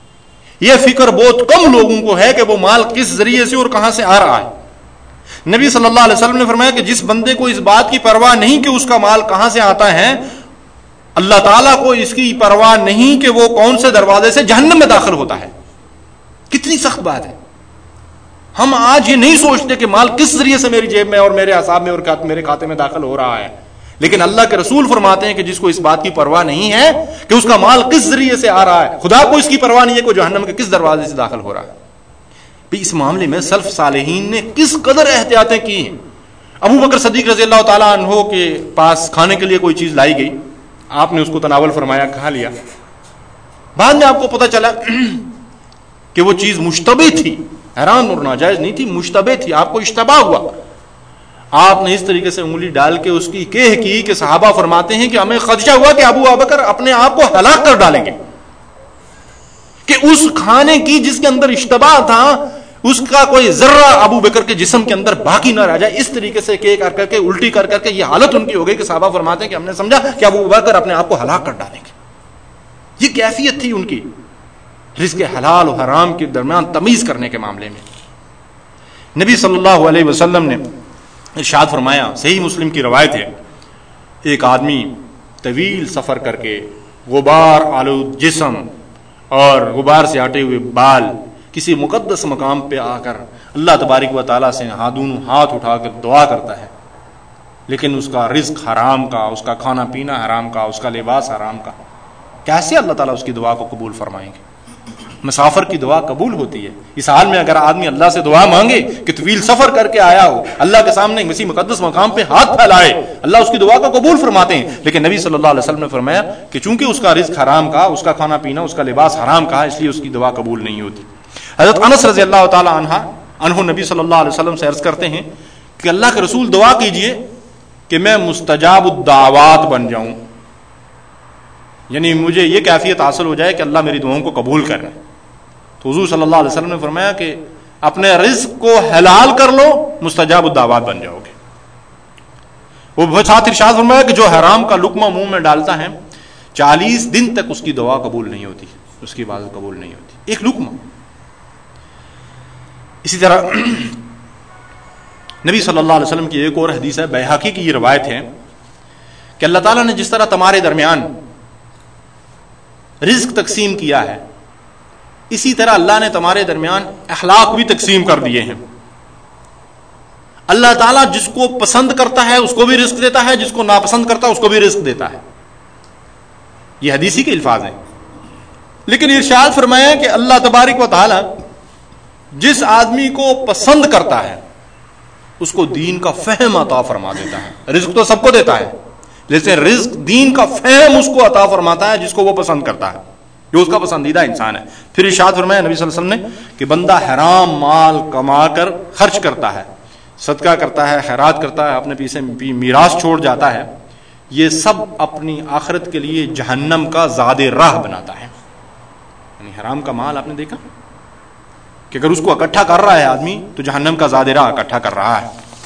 یہ فکر بہت کم لوگوں کو ہے کہ وہ مال کس ذریعے سے اور کہاں سے آ رہا ہے۔ نبی صلی اللہ علیہ وسلم نے فرمایا کہ جس بندے کو اس بات کی پرواہ نہیں کہ اس کا مال کہاں سے آتا ہے، اللہ تعالیٰ کو اس کی پرواہ نہیں کہ وہ کون سے دروازے سے جہنم میں داخل ہوتا ہے۔ کتنی سخت بات ہے۔ ہم آج یہ نہیں سوچتے کہ مال کس ذریعے سے میری جیب میں اور میرے اعصاب میں اور میرے کھاتے میں داخل ہو رہا ہے، لیکن اللہ کے رسول فرماتے ہیں کہ جس کو اس بات کی پرواہ نہیں ہے کہ اس کا مال کس ذریعے سے آ رہا ہے، خدا کو اس کی پرواہ نہیں ہے کہ جہنم کے کس دروازے سے داخل ہو رہا ہے۔ اس معاملے میں سلف صالحین نے کس قدر احتیاطیں کی ہیں۔ ابو بکر صدیق رضی اللہ تعالیٰ عنہ کے پاس کھانے کے لیے کوئی چیز لائی گئی، آپ نے اس کو تناول فرمایا، کھا لیا، بعد میں آپ کو پتہ چلا کہ وہ چیز مشتبہ تھی، حرام اور ناجائز نہیں تھی، مشتبہ تھی، آپ کو اشتباہ ہوا، آپ نے اس طریقے سے انگلی ڈال کے اس کی کہہ کی کہ صحابہ فرماتے ہیں کہ ہمیں خدشہ ہوا کہ ابو بکر اپنے آپ کو ہلاک کر ڈالیں گے، کہ اس کھانے کی جس کے اندر اشتباہ تھا اس کا کوئی ذرہ ابو بکر کے جسم کے اندر باقی نہ رہ جائے۔ اس طریقے سے کہ کر کر کے الٹی کر کر کے یہ حالت ان کی ہو گئی کہ صحابہ فرماتے ہیں کہ ہم نے سمجھا کہ ابو بکر اپنے آپ کو ہلاک کر ڈالیں گے۔ یہ کیفیت تھی ان کی رزق حلال و حرام کے درمیان تمیز کرنے کے معاملے میں۔ نبی صلی اللہ علیہ وسلم نے ارشاد فرمایا، صحیح مسلم کی روایت ہے، ایک آدمی طویل سفر کر کے غبار آلود جسم اور غبار سے ہٹے ہوئے بال کسی مقدس مقام پہ آ کر اللہ تبارک و تعالیٰ سے ہاتھوں ہاتھ اٹھا کر دعا کرتا ہے، لیکن اس کا رزق حرام کا، اس کا کھانا پینا حرام کا، اس کا لباس حرام کا، کیسے اللہ تعالیٰ اس کی دعا کو قبول فرمائیں گے؟ مسافر کی دعا قبول ہوتی ہے۔ اس حال میں اگر آدمی اللہ سے دعا مانگے کہ طویل سفر کر کے آیا ہو، اللہ کے سامنے کسی مقدس مقام پہ ہاتھ پھیلائے، اللہ اس کی دعا کو قبول فرماتے ہیں۔ لیکن نبی صلی اللہ علیہ وسلم نے فرمایا کہ چونکہ اس کا رزق حرام کا، اس کا کھانا پینا، اس کا لباس حرام کا، اس لیے اس کی دعا قبول نہیں ہوتی۔ حضرت انس رضی اللہ تعالی عنہ عنہ نبی صلی اللہ علیہ وسلم سے عرض کرتے ہیں کہ اللہ کے رسول دعا کیجئے کہ میں مستجاب الدعوات بن جاؤں، یعنی مجھے یہ کیفیت حاصل ہو جائے کہ اللہ میری دعاؤں کو قبول کر لے۔ تو حضور صلی اللہ علیہ وسلم نے فرمایا کہ اپنے رزق کو حلال کر لو، مستجاب الدعوات بن جاؤ گے۔ وہ ساتھ ارشاد فرمایا کہ جو حرام کا لقمہ منہ میں ڈالتا ہے چالیس دن تک اس کی دعا قبول نہیں ہوتی، اس کی عبادت قبول نہیں ہوتی، ایک لقمہ۔ اسی طرح نبی صلی اللہ علیہ وسلم کی ایک اور حدیث ہے، بیہقی کی یہ روایت ہے کہ اللہ تعالیٰ نے جس طرح تمہارے درمیان رزق تقسیم کیا ہے، اسی طرح اللہ نے تمہارے درمیان اخلاق بھی تقسیم کر دیے ہیں۔ اللہ تعالیٰ جس کو پسند کرتا ہے اس کو بھی رزق دیتا ہے، جس کو ناپسند کرتا ہے اس کو بھی رزق دیتا ہے، یہ حدیثی کے الفاظ ہیں۔ لیکن ارشاد فرمایا کہ اللہ تبارک و تعالیٰ جس آدمی کو پسند کرتا ہے اس کو دین کا فہم عطا فرما دیتا ہے۔ رزق تو سب کو دیتا ہے، لیکن رزق دین کا فہم اس کو عطا فرماتا ہے جس کو وہ پسند کرتا ہے، جو اس کا پسندیدہ انسان ہے۔ پھر ارشاد فرمایا نبی صلی اللہ علیہ وسلم نے کہ بندہ حرام مال کما کر خرچ کرتا ہے، صدقہ کرتا ہے، خیرات کرتا ہے، اپنے پیچھے میراث چھوڑ جاتا ہے، یہ سب اپنی آخرت کے لیے جہنم کا زاد راہ بناتا ہے. یعنی حرام کا مال آپ نے دیکھا کہ اگر اس کو اکٹھا کر رہا ہے آدمی تو جہنم کا زاد راہ اکٹھا کر رہا ہے.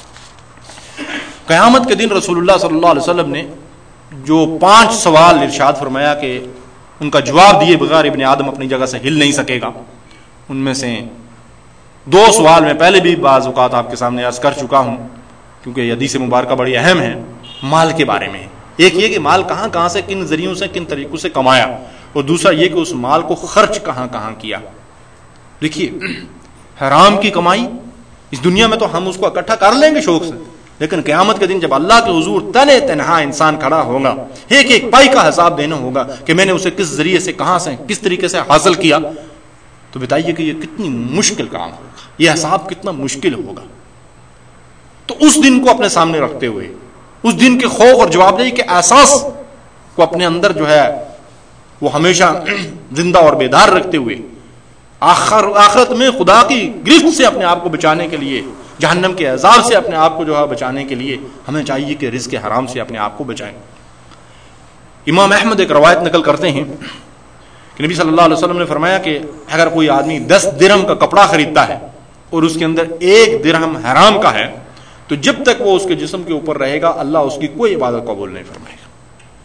قیامت کے دن رسول اللہ صلی اللہ علیہ وسلم نے جو پانچ سوال ارشاد فرمایا کہ ان کا جواب دیے بغیر ابن آدم اپنی جگہ سے ہل نہیں سکے گا، ان میں سے دو سوال میں پہلے بھی بعض اوقات آپ کے سامنے عرض کر چکا ہوں کیونکہ یہ حدیث مبارکہ بڑی اہم ہے. مال کے بارے میں ایک یہ کہ مال کہاں کہاں سے کن ذریعوں سے کن طریقوں سے کمایا، اور دوسرا یہ کہ اس مال کو خرچ کہاں کہاں کیا. دیکھیے حرام کی کمائی اس دنیا میں تو ہم اس کو اکٹھا کر لیں گے شوق سے، لیکن قیامت کے دن جب اللہ کے حضور تنے تنہا انسان کھڑا ہوگا، ایک ایک پائی کا حساب دینا ہوگا کہ میں نے اسے کس ذریعے سے کہاں سے کس طریقے سے حاصل کیا، تو بتائیے کہ یہ کتنی مشکل کام ہوگا، یہ حساب کتنا مشکل ہوگا. تو اس دن کو اپنے سامنے رکھتے ہوئے، اس دن کے خوف اور جواب دہی کے احساس کو اپنے اندر جو ہے وہ ہمیشہ زندہ اور بیدار رکھتے ہوئے، آخر آخرت میں خدا کی گرفت سے اپنے آپ کو بچانے کے لیے، جہنم کے عذاب سے اپنے آپ کو جو ہے بچانے کے لیے ہمیں چاہیے کہ رزق حرام سے اپنے آپ کو بچائیں. امام احمد ایک روایت نقل کرتے ہیں کہ نبی صلی اللہ علیہ وسلم نے فرمایا کہ اگر کوئی آدمی دس درہم کا کپڑا خریدتا ہے اور اس کے اندر ایک درہم حرام کا ہے تو جب تک وہ اس کے جسم کے اوپر رہے گا اللہ اس کی کوئی عبادت قبول نہیں فرمائے گا.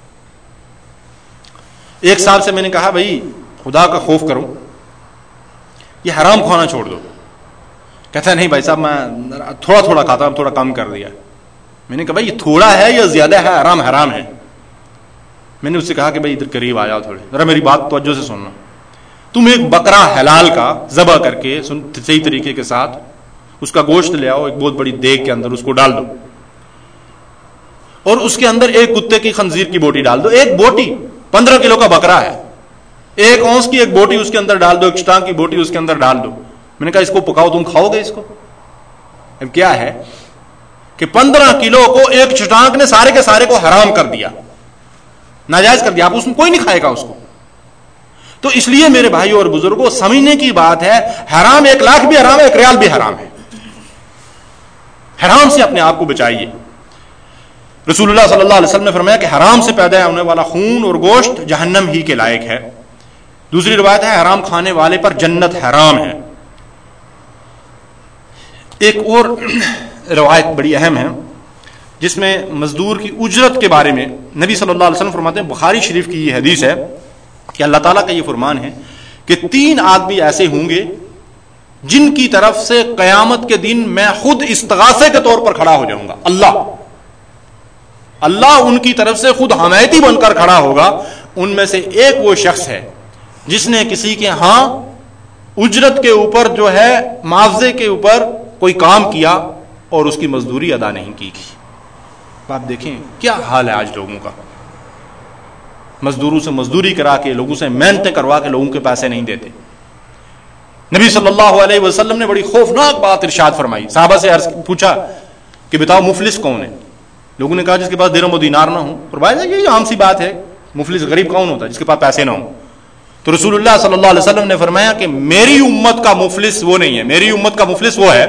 ایک صاحب سے میں نے کہا بھائی خدا کا خوف کرو، یہ حرام کھانا چھوڑ دو. کہتا ہے نہیں بھائی صاحب میں تھوڑا تھوڑا کھاتا ہوں، تھوڑا کم کر دیا. میں نے کہا بھائی یہ تھوڑا ہے یا زیادہ ہے، حرام حرام ہے. میں نے اس سے کہا کہ بھائی ادھر قریب آ جاؤ تھوڑے، ذرا میری بات توجہ سے سننا. تم ایک بکرا حلال کا ذبح کر کے صحیح طریقے کے ساتھ اس کا گوشت لے آؤ، ایک بہت بڑی دیگ کے اندر اس کو ڈال دو اور اس کے اندر ایک کتے کی خنزیر کی بوٹی ڈال دو. ایک بوٹی پندرہ کلو کا بکرا ہے، ایک اونس کی ایک بوٹی اس کے اندر ڈال دو، ایک چٹانگ کی بوٹی اس کے اندر ڈال دو. میں نے کہا اس کو پکاؤ، تم کھاؤ گے اس کو؟ اب کیا ہے کہ پندرہ کلو کو ایک چٹانگ نے سارے کے سارے کو حرام کر دیا، ناجائز کر دیا. آپ اس میں کوئی نہیں کھائے گا اس کو. تو اس لیے میرے بھائیوں اور بزرگوں سمجھنے کی بات ہے، حرام ایک لاکھ بھی حرام ہے، ایک ریال بھی حرام ہے. حرام سے اپنے آپ کو بچائیے. رسول اللہ صلی اللہ علیہ وسلم نے فرمایا کہ حرام سے پیدا ہونے والا خون اور گوشت جہنم ہی کے لائق ہے. دوسری روایت ہے حرام کھانے والے پر جنت حرام ہے. ایک اور روایت بڑی اہم ہے جس میں مزدور کی اجرت کے بارے میں نبی صلی اللہ علیہ وسلم فرماتے ہیں، بخاری شریف کی یہ حدیث ہے کہ اللہ تعالیٰ کا یہ فرمان ہے کہ تین آدمی ایسے ہوں گے جن کی طرف سے قیامت کے دن میں خود استغاثے کے طور پر کھڑا ہو جاؤں گا. اللہ اللہ ان کی طرف سے خود حمایتی بن کر کھڑا ہوگا. ان میں سے ایک وہ شخص ہے جس نے کسی کے ہاں اجرت کے اوپر جو ہے معاوضے کے اوپر کوئی کام کیا اور اس کی مزدوری ادا نہیں کی گئی. آپ دیکھیں کیا حال ہے آج لوگوں کا، مزدوروں سے مزدوری کرا کے، لوگوں سے محنتیں کروا کے لوگوں کے پیسے نہیں دیتے. نبی صلی اللہ علیہ وسلم نے بڑی خوفناک بات ارشاد فرمائی. صحابہ سے عرض پوچھا کہ بتاؤ مفلس کون ہے؟ لوگوں نے کہا جس کے پاس درہم و دینار نہ ہو. فرمایا یہ عام سی بات ہے، مفلس غریب کون ہوتا ہے؟ جس کے پاس پیسے نہ ہوں. تو رسول اللہ صلی اللہ علیہ وسلم نے فرمایا کہ میری امت کا مفلس وہ نہیں ہے، میری امت کا مفلس وہ ہے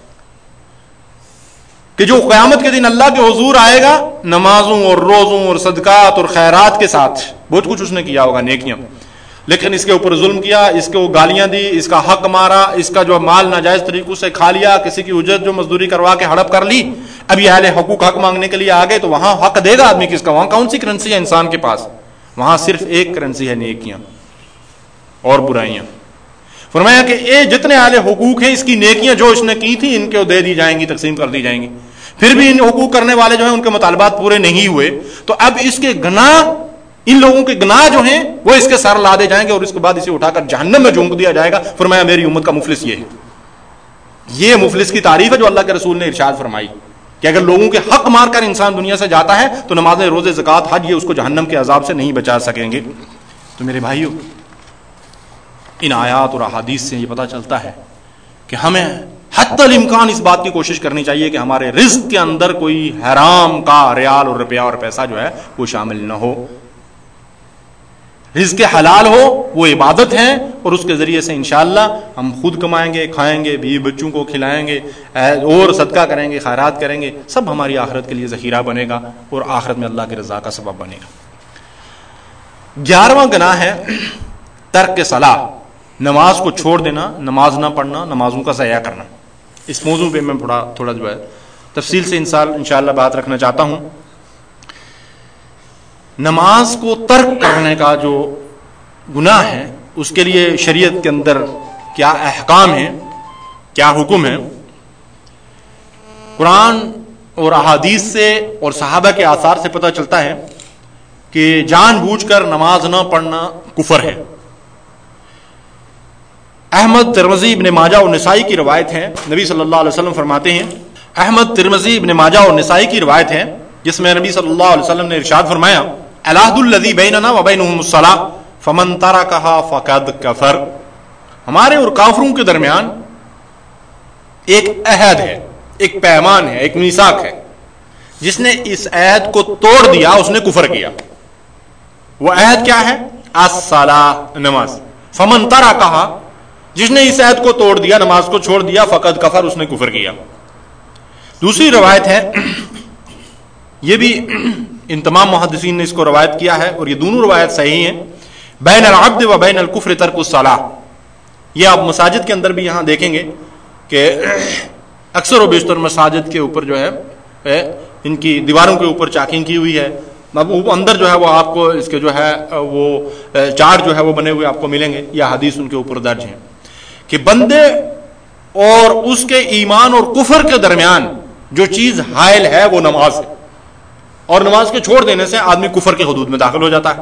کہ جو قیامت کے دن اللہ کے حضور آئے گا نمازوں اور روزوں اور صدقات اور خیرات کے ساتھ، بہت کچھ اس نے کیا ہوگا نیکیاں، لیکن اس کے اوپر ظلم کیا، اس کو گالیاں دی، اس کا حق مارا، اس کا جو مال ناجائز طریقوں سے کھا لیا، کسی کی اجرت جو مزدوری کروا کے ہڑپ کر لی. اب یہ اہل حقوق حق مانگنے کے لیے آ گئے تو وہاں حق دے گا آدمی کس کا؟ وہاں کون سی کرنسی ہے انسان کے پاس؟ وہاں صرف ایک کرنسی ہے، نیکیاں اور برائیاں. فرمایا کہ یہ جتنے اہل حقوق ہیں اس کی نیکیاں جو اس نے کی تھی ان کو دے دی جائیں گی، تقسیم کر دی جائیں گی. پھر بھی ان حقوق کرنے والے جو ہیں ان کے مطالبات پورے نہیں ہوئے تو اب اس کے گناہ، ان لوگوں کے گناہ جو ہیں وہ اس کے سر لادے جائیں گے اور اس کے بعد اسے اٹھا کر جہنم میں جھونک دیا جائے گا. فرمایا میری امت کا مفلس یہ ہے. یہ مفلس کی تعریف ہے جو اللہ کے رسول نے ارشاد فرمائی کہ اگر لوگوں کے حق مار کر انسان دنیا سے جاتا ہے تو نمازیں، روزے، زکوٰۃ، حج یہ اس کو جہنم کے عذاب سے نہیں بچا سکیں گے. تو میرے بھائیو، ان آیات اور احادیث سے یہ پتہ چلتا ہے کہ ہمیں حتی الامکان اس بات کی کوشش کرنی چاہیے کہ ہمارے رزق کے اندر کوئی حرام کا ریال اور روپیہ اور پیسہ جو ہے وہ شامل نہ ہو. رزق حلال ہو وہ عبادت ہے، اور اس کے ذریعے سے انشاءاللہ ہم خود کمائیں گے، کھائیں گے، بیوی بچوں کو کھلائیں گے، اور صدقہ کریں گے، خیرات کریں گے، سب ہماری آخرت کے لیے ذخیرہ بنے گا اور آخرت میں اللہ کی رضا کا سبب بنے گا۔ گیارہواں گناہ ہے ترک صلاح، نماز کو چھوڑ دینا، نماز نہ پڑھنا، نمازوں کا ضیاع کرنا۔ اس موضوع پہ میں تھوڑا تھوڑا جو ہے تفصیل سے انشاءاللہ بات رکھنا چاہتا ہوں۔ نماز کو ترک کرنے کا جو گناہ ہے اس کے لیے شریعت کے اندر کیا احکام ہیں، کیا حکم ہے؟ قرآن اور احادیث سے اور صحابہ کے آثار سے پتہ چلتا ہے کہ جان بوجھ کر نماز نہ پڑھنا کفر ہے۔ احمد، ترمذی، ابن ماجہ اور نسائی کی روایت ہے، نبی صلی اللہ علیہ وسلم فرماتے ہیں، احمد، ترمذی، ابن ماجہ اور نسائی کی روایت ہے جس میں نبی صلی اللہ علیہ وسلم نے ارشاد فرمایا، العہد الذی بیننا وبینہم الصلاۃ فمن ترکھا فقد کفر۔ ہمارے اور کافروں کے درمیان ایک عہد ہے، ایک پیمان ہے، ایک میثاق ہے، جس نے اس عہد کو توڑ دیا اس نے کفر کیا۔ وہ عہد کیا ہے؟ الصلاۃ، نماز۔ فمن ترکھا، جس نے اس عہد کو توڑ دیا، نماز کو چھوڑ دیا، فقد کفر، اس نے کفر کیا۔ دوسری روایت ہے، یہ بھی ان تمام محدثین نے اس کو روایت کیا ہے اور یہ دونوں روایت صحیح ہیں، بین العبد و بین الکفر ترک الصلاۃ۔ یہ آپ مساجد کے اندر بھی یہاں دیکھیں گے کہ اکثر و بیشتر مساجد کے اوپر جو ہے ان کی دیواروں کے اوپر چاکنگ کی ہوئی ہے، اب اندر جو ہے وہ آپ کو اس کے جو ہے وہ چارٹ جو ہے وہ بنے ہوئے آپ کو ملیں گے، یا حدیث ان کے اوپر درج ہیں کہ بندے اور اس کے ایمان اور کفر کے درمیان جو چیز حائل ہے وہ نماز ہے، اور نماز کے چھوڑ دینے سے آدمی کفر کے حدود میں داخل ہو جاتا ہے۔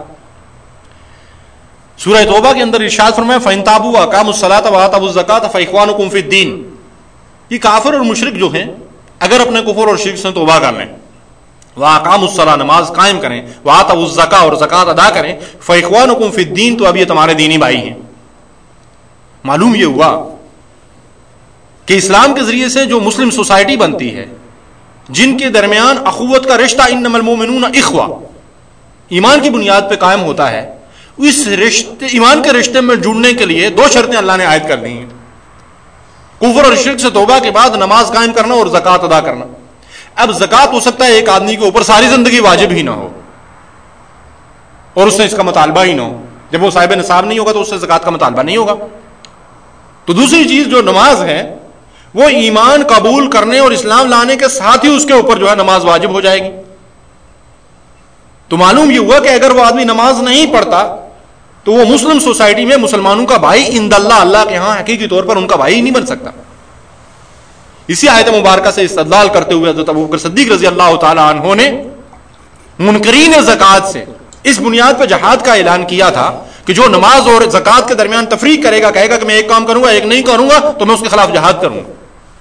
سورہ توبہ کے اندر ارشاد فرمایا، فَإِن تَابُوا وَأَقَامُوا الصَّلَاةَ وَآتَوُا الزَّكَاةَ فَإِخْوَانُكُمْ فِي الدِّينِ۔ یہ کافر اور مشرک جو ہیں اگر اپنے کفر اور شرک سے توبہ کر لیں، وَأَقَامُوا الصَّلَاةَ، نماز قائم کریں، وَآتَوُا الزَّكَاةَ، اور زکات ادا کریں، فَإِخْوَانُكُمْ فِي الدِّينِ، تو اب یہ تمہارے دینی بھائی ہیں۔ معلوم یہ ہوا کہ اسلام کے ذریعے سے جو مسلم سوسائٹی بنتی ہے، جن کے درمیان اخوت کا رشتہ، انما المؤمنون اخوہ، ایمان کی بنیاد پہ قائم ہوتا ہے، اس رشتے ایمان کے رشتے میں جڑنے کے لیے دو شرطیں اللہ نے عائد کر دی ہیں، کفر اور شرک سے توبہ کے بعد نماز قائم کرنا اور زکات ادا کرنا۔ اب زکات ہو سکتا ہے ایک آدمی کے اوپر ساری زندگی واجب ہی نہ ہو اور اس سے اس کا مطالبہ ہی نہ ہو، جب وہ صاحب نصاب نہیں ہوگا تو اس سے زکات کا مطالبہ نہیں ہوگا۔ تو دوسری چیز جو نماز ہے وہ ایمان قبول کرنے اور اسلام لانے کے ساتھ ہی اس کے اوپر جو ہے نماز واجب ہو جائے گی۔ تو معلوم یہ ہوا کہ اگر وہ آدمی نماز نہیں پڑھتا تو وہ مسلم سوسائٹی میں مسلمانوں کا بھائی عند اللہ، اللہ کے ہاں حقیقی طور پر ان کا بھائی ہی نہیں بن سکتا۔ اسی آیت مبارکہ سے استدلال کرتے ہوئے حضرت ابوبکر صدیق رضی اللہ تعالی عنہ نے منکرین زکات سے اس بنیاد پہ جہاد کا اعلان کیا تھا کہ جو نماز اور زکات کے درمیان تفریق کرے گا، کہے گا کہ میں ایک کام کروں گا ایک نہیں کروں گا، تو میں اس کے خلاف جہاد کروں گا۔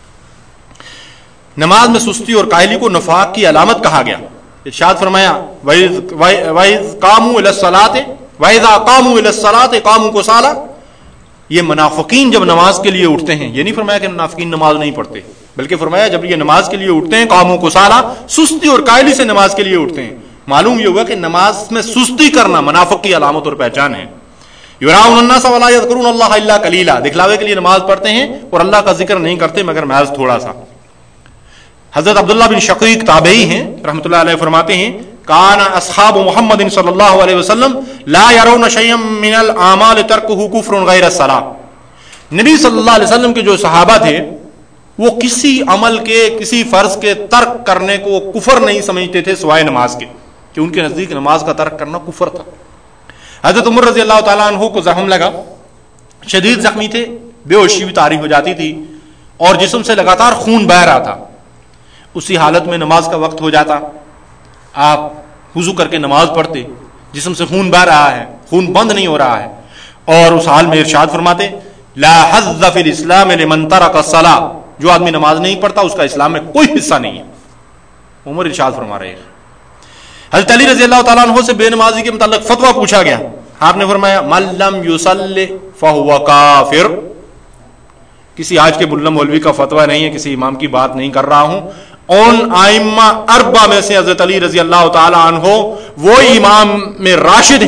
نماز میں سستی اور کاہلی کو نفاق کی علامت کہا گیا۔ ارشاد فرمایا، وَإِذْ قَامُوا إِلَى الصَّلَاةِ وَإِذَا قَامُوا إِلَى الصَّلَاةِ قَامُوا كُسَالَىٰ۔ یہ منافقین جب نماز کے لیے اٹھتے ہیں، یہ نہیں فرمایا کہ منافقین نماز نہیں پڑھتے، بلکہ فرمایا جب یہ نماز کے لیے اٹھتے ہیں قَامُوا كُسَالَىٰ، سستی اور کاہلی سے نماز کے لیے اٹھتے ہیں۔ معلوم یہ ہوا کہ نماز میں سستی کرنا منافق کی علامت اور پہچان ہے۔ یراؤن الناس ولا یذکرون اللہ الا قلیلا، دکھلاوے کے لیے نماز پڑھتے ہیں اور اللہ کا ذکر نہیں کرتے مگر محض تھوڑا سا۔ حضرت عبداللہ بن شقیق تابعی ہیں رحمۃ اللہ علیہ، فرماتے ہیں، کان اصحاب محمد صلی اللہ علیہ وسلم لا يرون شيئا من الاعمال ترکه کفر غیر الصلاۃ۔ نبی صلی اللہ علیہ وسلم کے جو صحابہ تھے وہ کسی عمل کے، کسی فرض کے ترک کرنے کو کفر نہیں سمجھتے تھے سوائے نماز کے، کہ ان کے نزدیک نماز کا ترک کرنا کفر تھا۔ حضرت عمر رضی اللہ تعالیٰ عنہ کو زخم لگا، شدید زخمی تھے، بے ہوشی بھی طاری ہو جاتی تھی اور جسم سے لگاتار خون بہہ رہا تھا۔ اسی حالت میں نماز کا وقت ہو جاتا، آپ وضو کر کے نماز پڑھتے، جسم سے خون بہہ رہا ہے، خون بند نہیں ہو رہا ہے، اور اس حال میں ارشاد فرماتے، لا حظ فی الاسلام لمن ترک الصلاۃ، جو آدمی نماز نہیں پڑھتا اس کا اسلام میں کوئی حصہ نہیں ہے۔ عمر ارشاد فرما رہے ہیں۔ حضرت علی رضی اللہ تعالیٰ عنہ سے بے نمازی کے متعلق فتویٰ پوچھا گیا، آپ نے فرمایا، من لم یصلی فہو کافر۔ کسی آج کے ملا مولوی کا فتویٰ نہیں ہے، کسی امام کی بات نہیں کر رہا ہوں، ان ائمہ اربع میں سے حضرت علی رضی اللہ تعالیٰ عنہ وہ امام میں راشد ہیں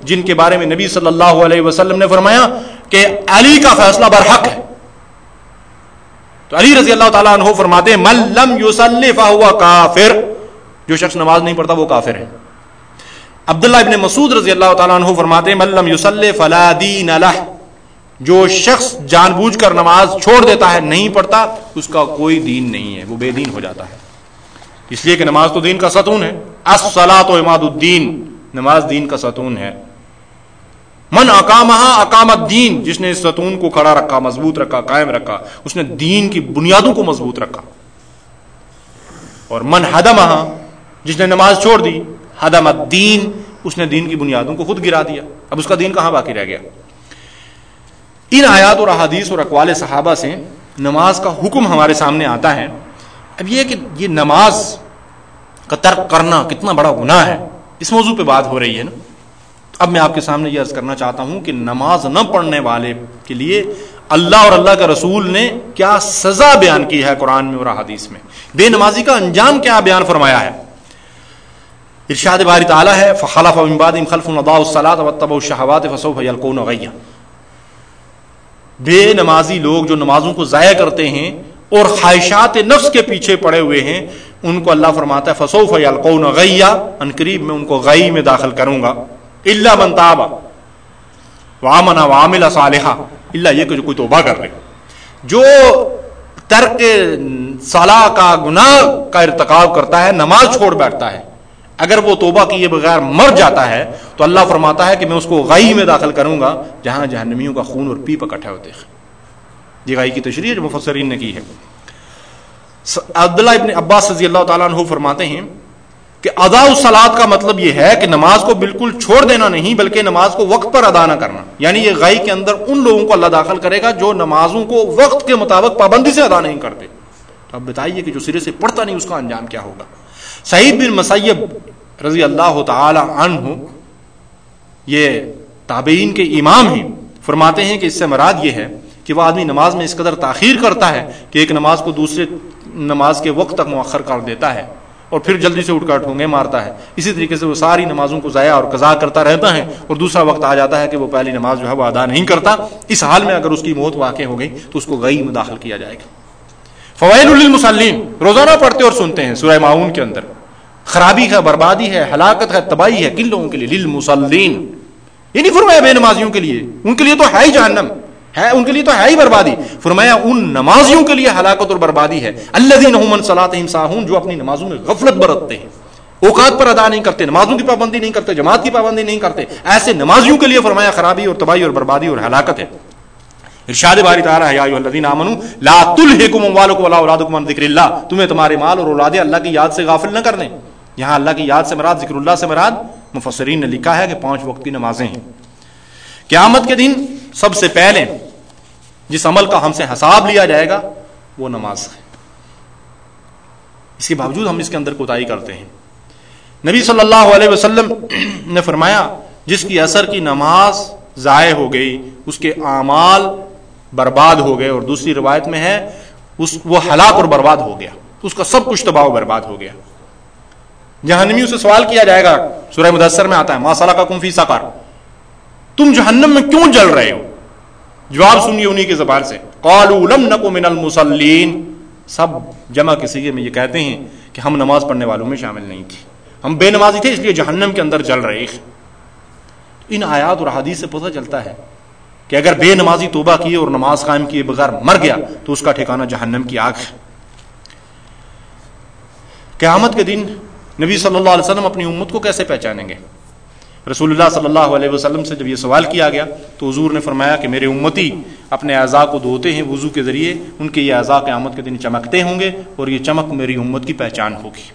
جن کے بارے میں نبی صلی اللہ علیہ وسلم نے فرمایا کہ علی کا فیصلہ برحق ہے. تو علی رضی اللہ تعالیٰ عنہ فرماتے ہیں من لم یصلی فہو کافر، جو شخص نماز نہیں پڑھتا وہ کافر ہے. عبداللہ ابن مسعود رضی اللہ تعالیٰ عنہ فرماتے ہیں من لم یصلی فلا دین لہ، جو شخص جان بوجھ کر نماز چھوڑ دیتا ہے، نہیں پڑھتا، اس کا کوئی دین نہیں ہے، وہ بے دین ہو جاتا ہے. اس لیے کہ نماز تو دین کا ستون ہے. الصلاۃ عماد الدین، نماز دین کا ستون ہے. من اقامہا اقام الدین، جس نے اس ستون کو کھڑا رکھا، مضبوط رکھا، قائم رکھا، اس نے دین کی بنیادوں کو مضبوط رکھا. اور من ہدمہا، جس نے نماز چھوڑ دی، ہدم الدین، اس نے دین کی بنیادوں کو خود گرا دیا، اب اس کا دین کہاں باقی رہ گیا. ان آیات اور احادیث اور اقوال صحابہ سے نماز کا حکم ہمارے سامنے آتا ہے. اب یہ کہ یہ نماز کا ترک کرنا کتنا بڑا گناہ ہے، اس موضوع پہ بات ہو رہی ہے نا. اب میں آپ کے سامنے یہ عرض کرنا چاہتا ہوں کہ نماز نہ پڑھنے والے کے لیے اللہ اور اللہ کے رسول نے کیا سزا بیان کی ہے قرآن میں اور احادیث میں، بے نمازی کا انجام کیا بیان فرمایا ہے. ارشاد باری تعالیٰ ہے فخلف من بعدہم خلف اضاعوا الصلاۃ واتبعوا الشہوات فسوف یلقون غیا. بے نمازی لوگ جو نمازوں کو ضائع کرتے ہیں اور خواہشات نفس کے پیچھے پڑے ہوئے ہیں، ان کو اللہ فرماتا ہے فسوف یلقون غیا، ان قریب میں ان کو غی میں داخل کروں گا. الا من تاب وآمن وعمل صالحا، الا یہ کہ جو کوئی توبہ کر لے، جو ترک صلاح کا گناہ کا ارتکاب کرتا ہے، نماز چھوڑ بیٹھتا ہے، اگر وہ توبہ کیے بغیر مر جاتا ہے تو اللہ فرماتا ہے کہ میں اس کو غی میں داخل کروں گا جہاں جہنمیوں کا خون اور پیپ اکٹھے ہوتے ہیں. یہ غی کی تشریح جو مفسرین نے کی ہے. عبداللہ ابن عباس رضی اللہ تعالیٰ عنہ فرماتے ہیں کہ ادا الصلاۃ کا مطلب یہ ہے کہ نماز کو بالکل چھوڑ دینا نہیں، بلکہ نماز کو وقت پر ادا نہ کرنا. یعنی یہ غی کے اندر ان لوگوں کو اللہ داخل کرے گا جو نمازوں کو وقت کے مطابق پابندی سے ادا نہیں کرتے. تو اب بتائیے کہ جو سرے سے پڑھتا نہیں اس کا انجام کیا ہوگا. سعید بن مسیب رضی اللہ تعالی عنہ یہ تابعین کے امام ہیں، فرماتے ہیں کہ اس سے مراد یہ ہے کہ وہ آدمی نماز میں اس قدر تاخیر کرتا ہے کہ ایک نماز کو دوسرے نماز کے وقت تک مؤخر کر دیتا ہے اور پھر جلدی سے اٹھ کر ٹھونگے مارتا ہے. اسی طریقے سے وہ ساری نمازوں کو ضائع اور قضا کرتا رہتا ہے اور دوسرا وقت آ جاتا ہے کہ وہ پہلی نماز جو ہے وہ ادا نہیں کرتا. اس حال میں اگر اس کی موت واقع ہو گئی تو اس کو غی میں داخل کیا جائے گا. فوائل للمصلین، روزانہ پڑھتے اور سنتے ہیں سورہ ماعون کے اندر. خرابی ہے، بربادی ہے، ہلاکت ہے، تباہی ہے کن لوگوں کے لیے؟ للمصلین. یہ نہیں فرمایا بے نمازیوں کے لیے، ان کے لیے تو ہے ہی جہنم ہے، ان کے لیے تو ہے ہی بربادی. فرمایا ان نمازیوں کے لیے ہلاکت اور بربادی ہے. الذین هم عن صلاتهم ساہون، جو اپنی نمازوں میں غفلت برتتے ہیں، اوقات پر ادا نہیں کرتے، نمازوں کی پابندی نہیں کرتے، جماعت کی پابندی نہیں کرتے. ایسے نمازیوں کے لیے فرمایا خرابی اور تباہی اور بربادی اور ہلاکت ہے. ارشاد باری تعالیٰ ہے یا ایھا الذین آمنوا لا تلھکم اموالکم ولا اولادکم عن ذکر اللہ، تمہیں تمہارے مال اور اولادیں اللہ کی یاد سے غافل نہ کر دیں. یہاں اللہ کی یاد سے مراد ذکر اللہ سے مراد مفسرین نے لکھا ہے کہ پانچ وقت کی نمازیں ہیں. قیامت کے دن سب سے پہلے جس عمل کا ہم سے حساب لیا جائے گا وہ نماز ہے. اس کے باوجود ہم اس کے اندر کوتاہی کرتے ہیں. نبی صلی اللہ علیہ وسلم نے فرمایا جس کی عصر کی نماز ضائع ہو گئی اس کے اعمال برباد ہو گئے، اور دوسری روایت میں ہے اس وہ ہلاک اور برباد ہو گیا، اس کا سب کچھ تباہ و برباد ہو گیا. جہنمیوں سے سوال کیا جائے گا، سورہ مدثر میں آتا ہے ما سلککم فی سقر، تم جہنم میں کیوں جل رہے ہو؟ جواب سنیے انہی کی زبان سے، قالوا لم نک من المصلین، سب جمع کے صیغے میں یہ کہتے ہیں کہ ہم نماز پڑھنے والوں میں شامل نہیں تھے، ہم بے نمازی تھے اس لیے جہنم کے اندر جل رہے. ان آیات اور حدیث سے پتہ چلتا ہے کہ اگر بے نمازی توبہ کیے اور نماز قائم کیے بغیر مر گیا تو اس کا ٹھکانہ جہنم کی آگ ہے. قیامت کے دن نبی صلی اللہ علیہ وسلم اپنی امت کو کیسے پہچانیں گے؟ رسول اللہ صلی اللہ علیہ وسلم سے جب یہ سوال کیا گیا تو حضور نے فرمایا کہ میرے امتی اپنے اعضاء کو دھوتے ہیں وضو کے ذریعے، ان کے یہ اعضاء قیامت کے دن چمکتے ہوں گے اور یہ چمک میری امت کی پہچان ہوگی.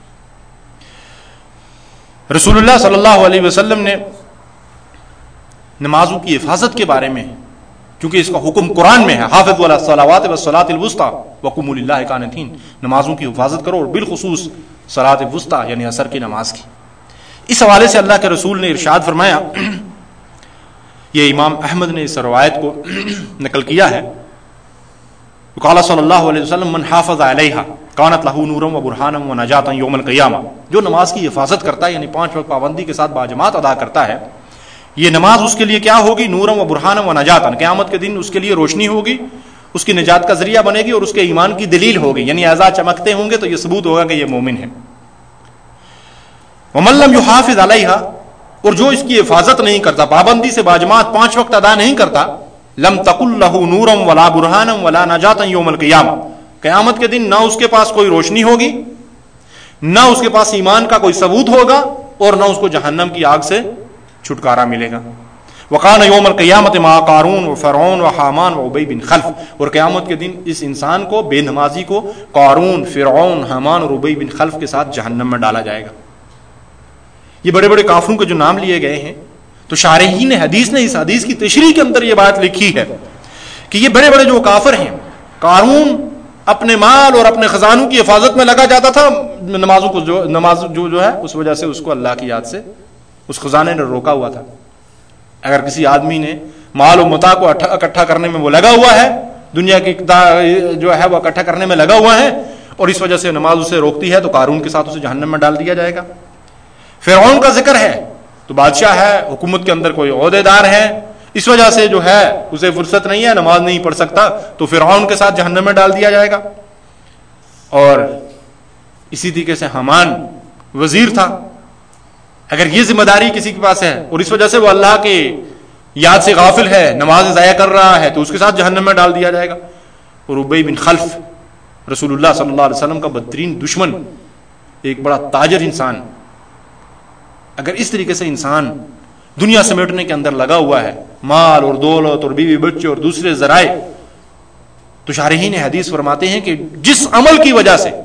رسول اللہ صلی اللہ علیہ وسلم نے نمازوں کی حفاظت کے بارے میں، کیونکہ اس کا حکم قرآن میں ہے، حافظوا علی الصلوات والصلاۃ الوسطی وقوموا للہ قانتین، نمازوں کی حفاظت کرو اور بالخصوص صلاۃ الوسطی یعنی عصر کی نماز کی. اس حوالے سے اللہ کے رسول نے ارشاد فرمایا، یہ امام احمد نے اس روایت کو نقل کیا ہے، قال صلی اللہ علیہ وسلم من حافظ علیہا کانت لہ نورا و برہانا و نجاتا یوم القیامہ، جو نماز کی حفاظت کرتا ہے یعنی پانچ وقت پابندی کے ساتھ باجماعت ادا کرتا ہے، یہ نماز اس کے لیے کیا ہوگی؟ نورم و برہانم و نجاتن، قیامت کے دن اس کے لیے روشنی ہوگی، اس کی نجات کا ذریعہ بنے گی اور اس کے ایمان کی دلیل ہوگی، یعنی اعضاء چمکتے ہوں گے تو یہ ثبوت ہوگا کہ یہ مومن ہے۔ ومن لم یحافظ علیہا، اور جو اس کی حفاظت نہیں کرتا، پابندی سے باجماعت پانچ وقت ادا نہیں کرتا، لم تقل لہ نورم ولا برہانم ولا نجاتا یوم القیامہ، قیامت کے دن نہ اس کے پاس کوئی روشنی ہوگی، نہ اس کے پاس ایمان کا کوئی ثبوت ہوگا، اور نہ اس کو جہنم کی آگ سے چھٹکارا ملے گا۔ وقان یوم القیامت مع قارون و فرعون و حامان و ابی بن خلف، اور قیامت کے دن اس انسان کو، بے نمازی کو، قارون، فرعون، حامان اور ابی بن خلف کے ساتھ جہنم میں ڈالا جائے گا۔ یہ بڑے بڑے کافروں کے جو نام لیے گئے ہیں، تو شارحین حدیث نے اس حدیث کی تشریح کے اندر یہ بات لکھی ہے کہ یہ بڑے بڑے جو کافر ہیں، قارون اپنے مال اور اپنے خزانوں کی حفاظت میں لگا جاتا تھا، نمازوں کو جو نماز جو جو ہے اس وجہ سے اس کو اللہ کی یاد سے اس خزانے نے روکا ہوا تھا۔ اگر کسی آدمی نے مال و متاع کو اکٹھا کرنے میں وہ لگا ہوا ہے، دنیا کی جو ہے وہ اکٹھا کرنے میں لگا ہوا ہے، اور اس وجہ سے نماز اسے روکتی ہے، تو قارون کے ساتھ اسے جہنم میں ڈال دیا جائے گا۔ فرعون کا ذکر ہے تو بادشاہ ہے، حکومت کے اندر کوئی عہدے دار ہے، اس وجہ سے جو ہے اسے فرصت نہیں ہے، نماز نہیں پڑھ سکتا، تو فرعون کے ساتھ جہنم میں ڈال دیا جائے گا۔ اور اسی طریقے سے حامان وزیر تھا، اگر یہ ذمہ داری کسی کے پاس ہے اور اس وجہ سے وہ اللہ کے یاد سے غافل ہے، نماز ضائع کر رہا ہے، تو اس کے ساتھ جہنم میں ڈال دیا جائے گا۔ اور ابی بن خلف رسول اللہ صلی اللہ علیہ وسلم کا بدترین دشمن، ایک بڑا تاجر انسان، اگر اس طریقے سے انسان دنیا سمیٹنے کے اندر لگا ہوا ہے، مال اور دولت اور بیوی بچے اور دوسرے ذرائع، تو شارحین حدیث فرماتے ہیں کہ جس عمل کی وجہ سے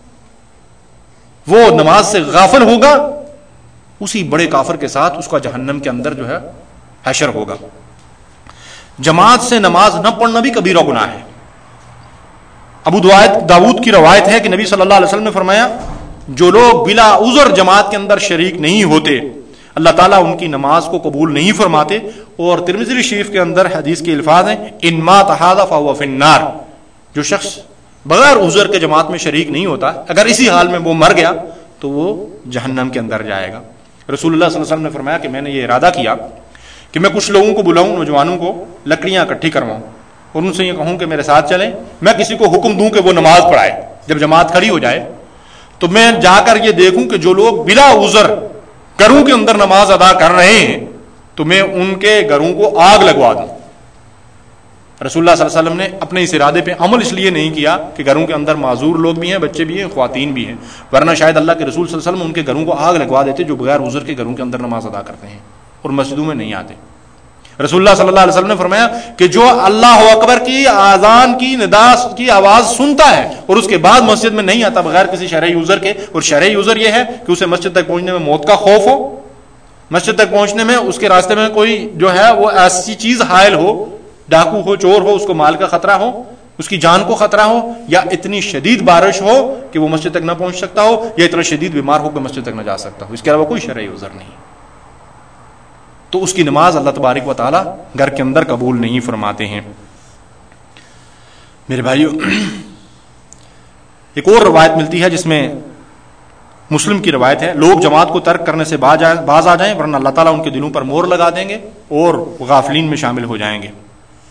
وہ نماز سے غافل ہوگا، اسی بڑے کافر کے ساتھ اس کا جہنم کے اندر جو ہے حشر ہوگا۔ جماعت سے نماز نہ پڑھنا بھی کبیرہ گناہ ہے۔ ابو داؤد کی روایت ہے کہ نبی صلی اللہ علیہ وسلم نے فرمایا، جو لوگ بلا عذر جماعت کے اندر شریک نہیں ہوتے، اللہ تعالیٰ ان کی نماز کو قبول نہیں فرماتے۔ اور ترمذی شریف کے اندر حدیث کے الفاظ ہیں، ان مات ھذا فہو فی النار، جو شخص بغیر عذر کے جماعت میں شریک نہیں ہوتا، اگر اسی حال میں وہ مر گیا تو وہ جہنم کے اندر جائے گا۔ رسول اللہ صلی اللہ علیہ وسلم نے فرمایا کہ میں نے یہ ارادہ کیا کہ میں کچھ لوگوں کو بلاؤں، نوجوانوں کو، لکڑیاں اکٹھی کرواؤں اور ان سے یہ کہوں کہ میرے ساتھ چلیں، میں کسی کو حکم دوں کہ وہ نماز پڑھائے، جب جماعت کھڑی ہو جائے تو میں جا کر یہ دیکھوں کہ جو لوگ بلا عذر گھروں کے اندر نماز ادا کر رہے ہیں تو میں ان کے گھروں کو آگ لگوا دوں۔ رسول اللہ صلی اللہ علیہ وسلم نے اپنے اس ارادے پہ عمل اس لیے نہیں کیا کہ گھروں کے اندر معذور لوگ بھی ہیں، بچے بھی ہیں، خواتین بھی ہیں، ورنہ شاید اللہ کے رسول صلی اللہ علیہ وسلم ان کے گھروں کو آگ لگوا دیتے جو بغیر عذر کے گھروں کے اندر نماز ادا کرتے ہیں اور مسجدوں میں نہیں آتے۔ رسول اللہ صلی اللہ علیہ وسلم نے فرمایا کہ جو اللہ اکبر کی آذان کی ندا کی آواز سنتا ہے اور اس کے بعد مسجد میں نہیں آتا بغیر کسی شرعی عذر کے، اور شرعی عذر یہ ہے کہ اسے مسجد تک پہنچنے میں موت کا خوف ہو، مسجد تک پہنچنے میں اس کے راستے میں کوئی جو ہے وہ ایسی چیز حائل ہو، ڈاکو ہو، چور ہو، اس کو مال کا خطرہ ہو، اس کی جان کو خطرہ ہو، یا اتنی شدید بارش ہو کہ وہ مسجد تک نہ پہنچ سکتا ہو، یا اتنا شدید بیمار ہو کہ مسجد تک نہ جا سکتا ہو، اس کے علاوہ کوئی شرعی عذر نہیں، تو اس کی نماز اللہ تبارک و تعالی گھر کے اندر قبول نہیں فرماتے ہیں۔ میرے بھائیو، ایک اور روایت ملتی ہے جس میں مسلم کی روایت ہے، لوگ جماعت کو ترک کرنے سے باز آ جائیں ورنہ اللہ تعالیٰ ان کے دلوں پر مہر لگا دیں گے اور غافلین میں شامل ہو جائیں گے۔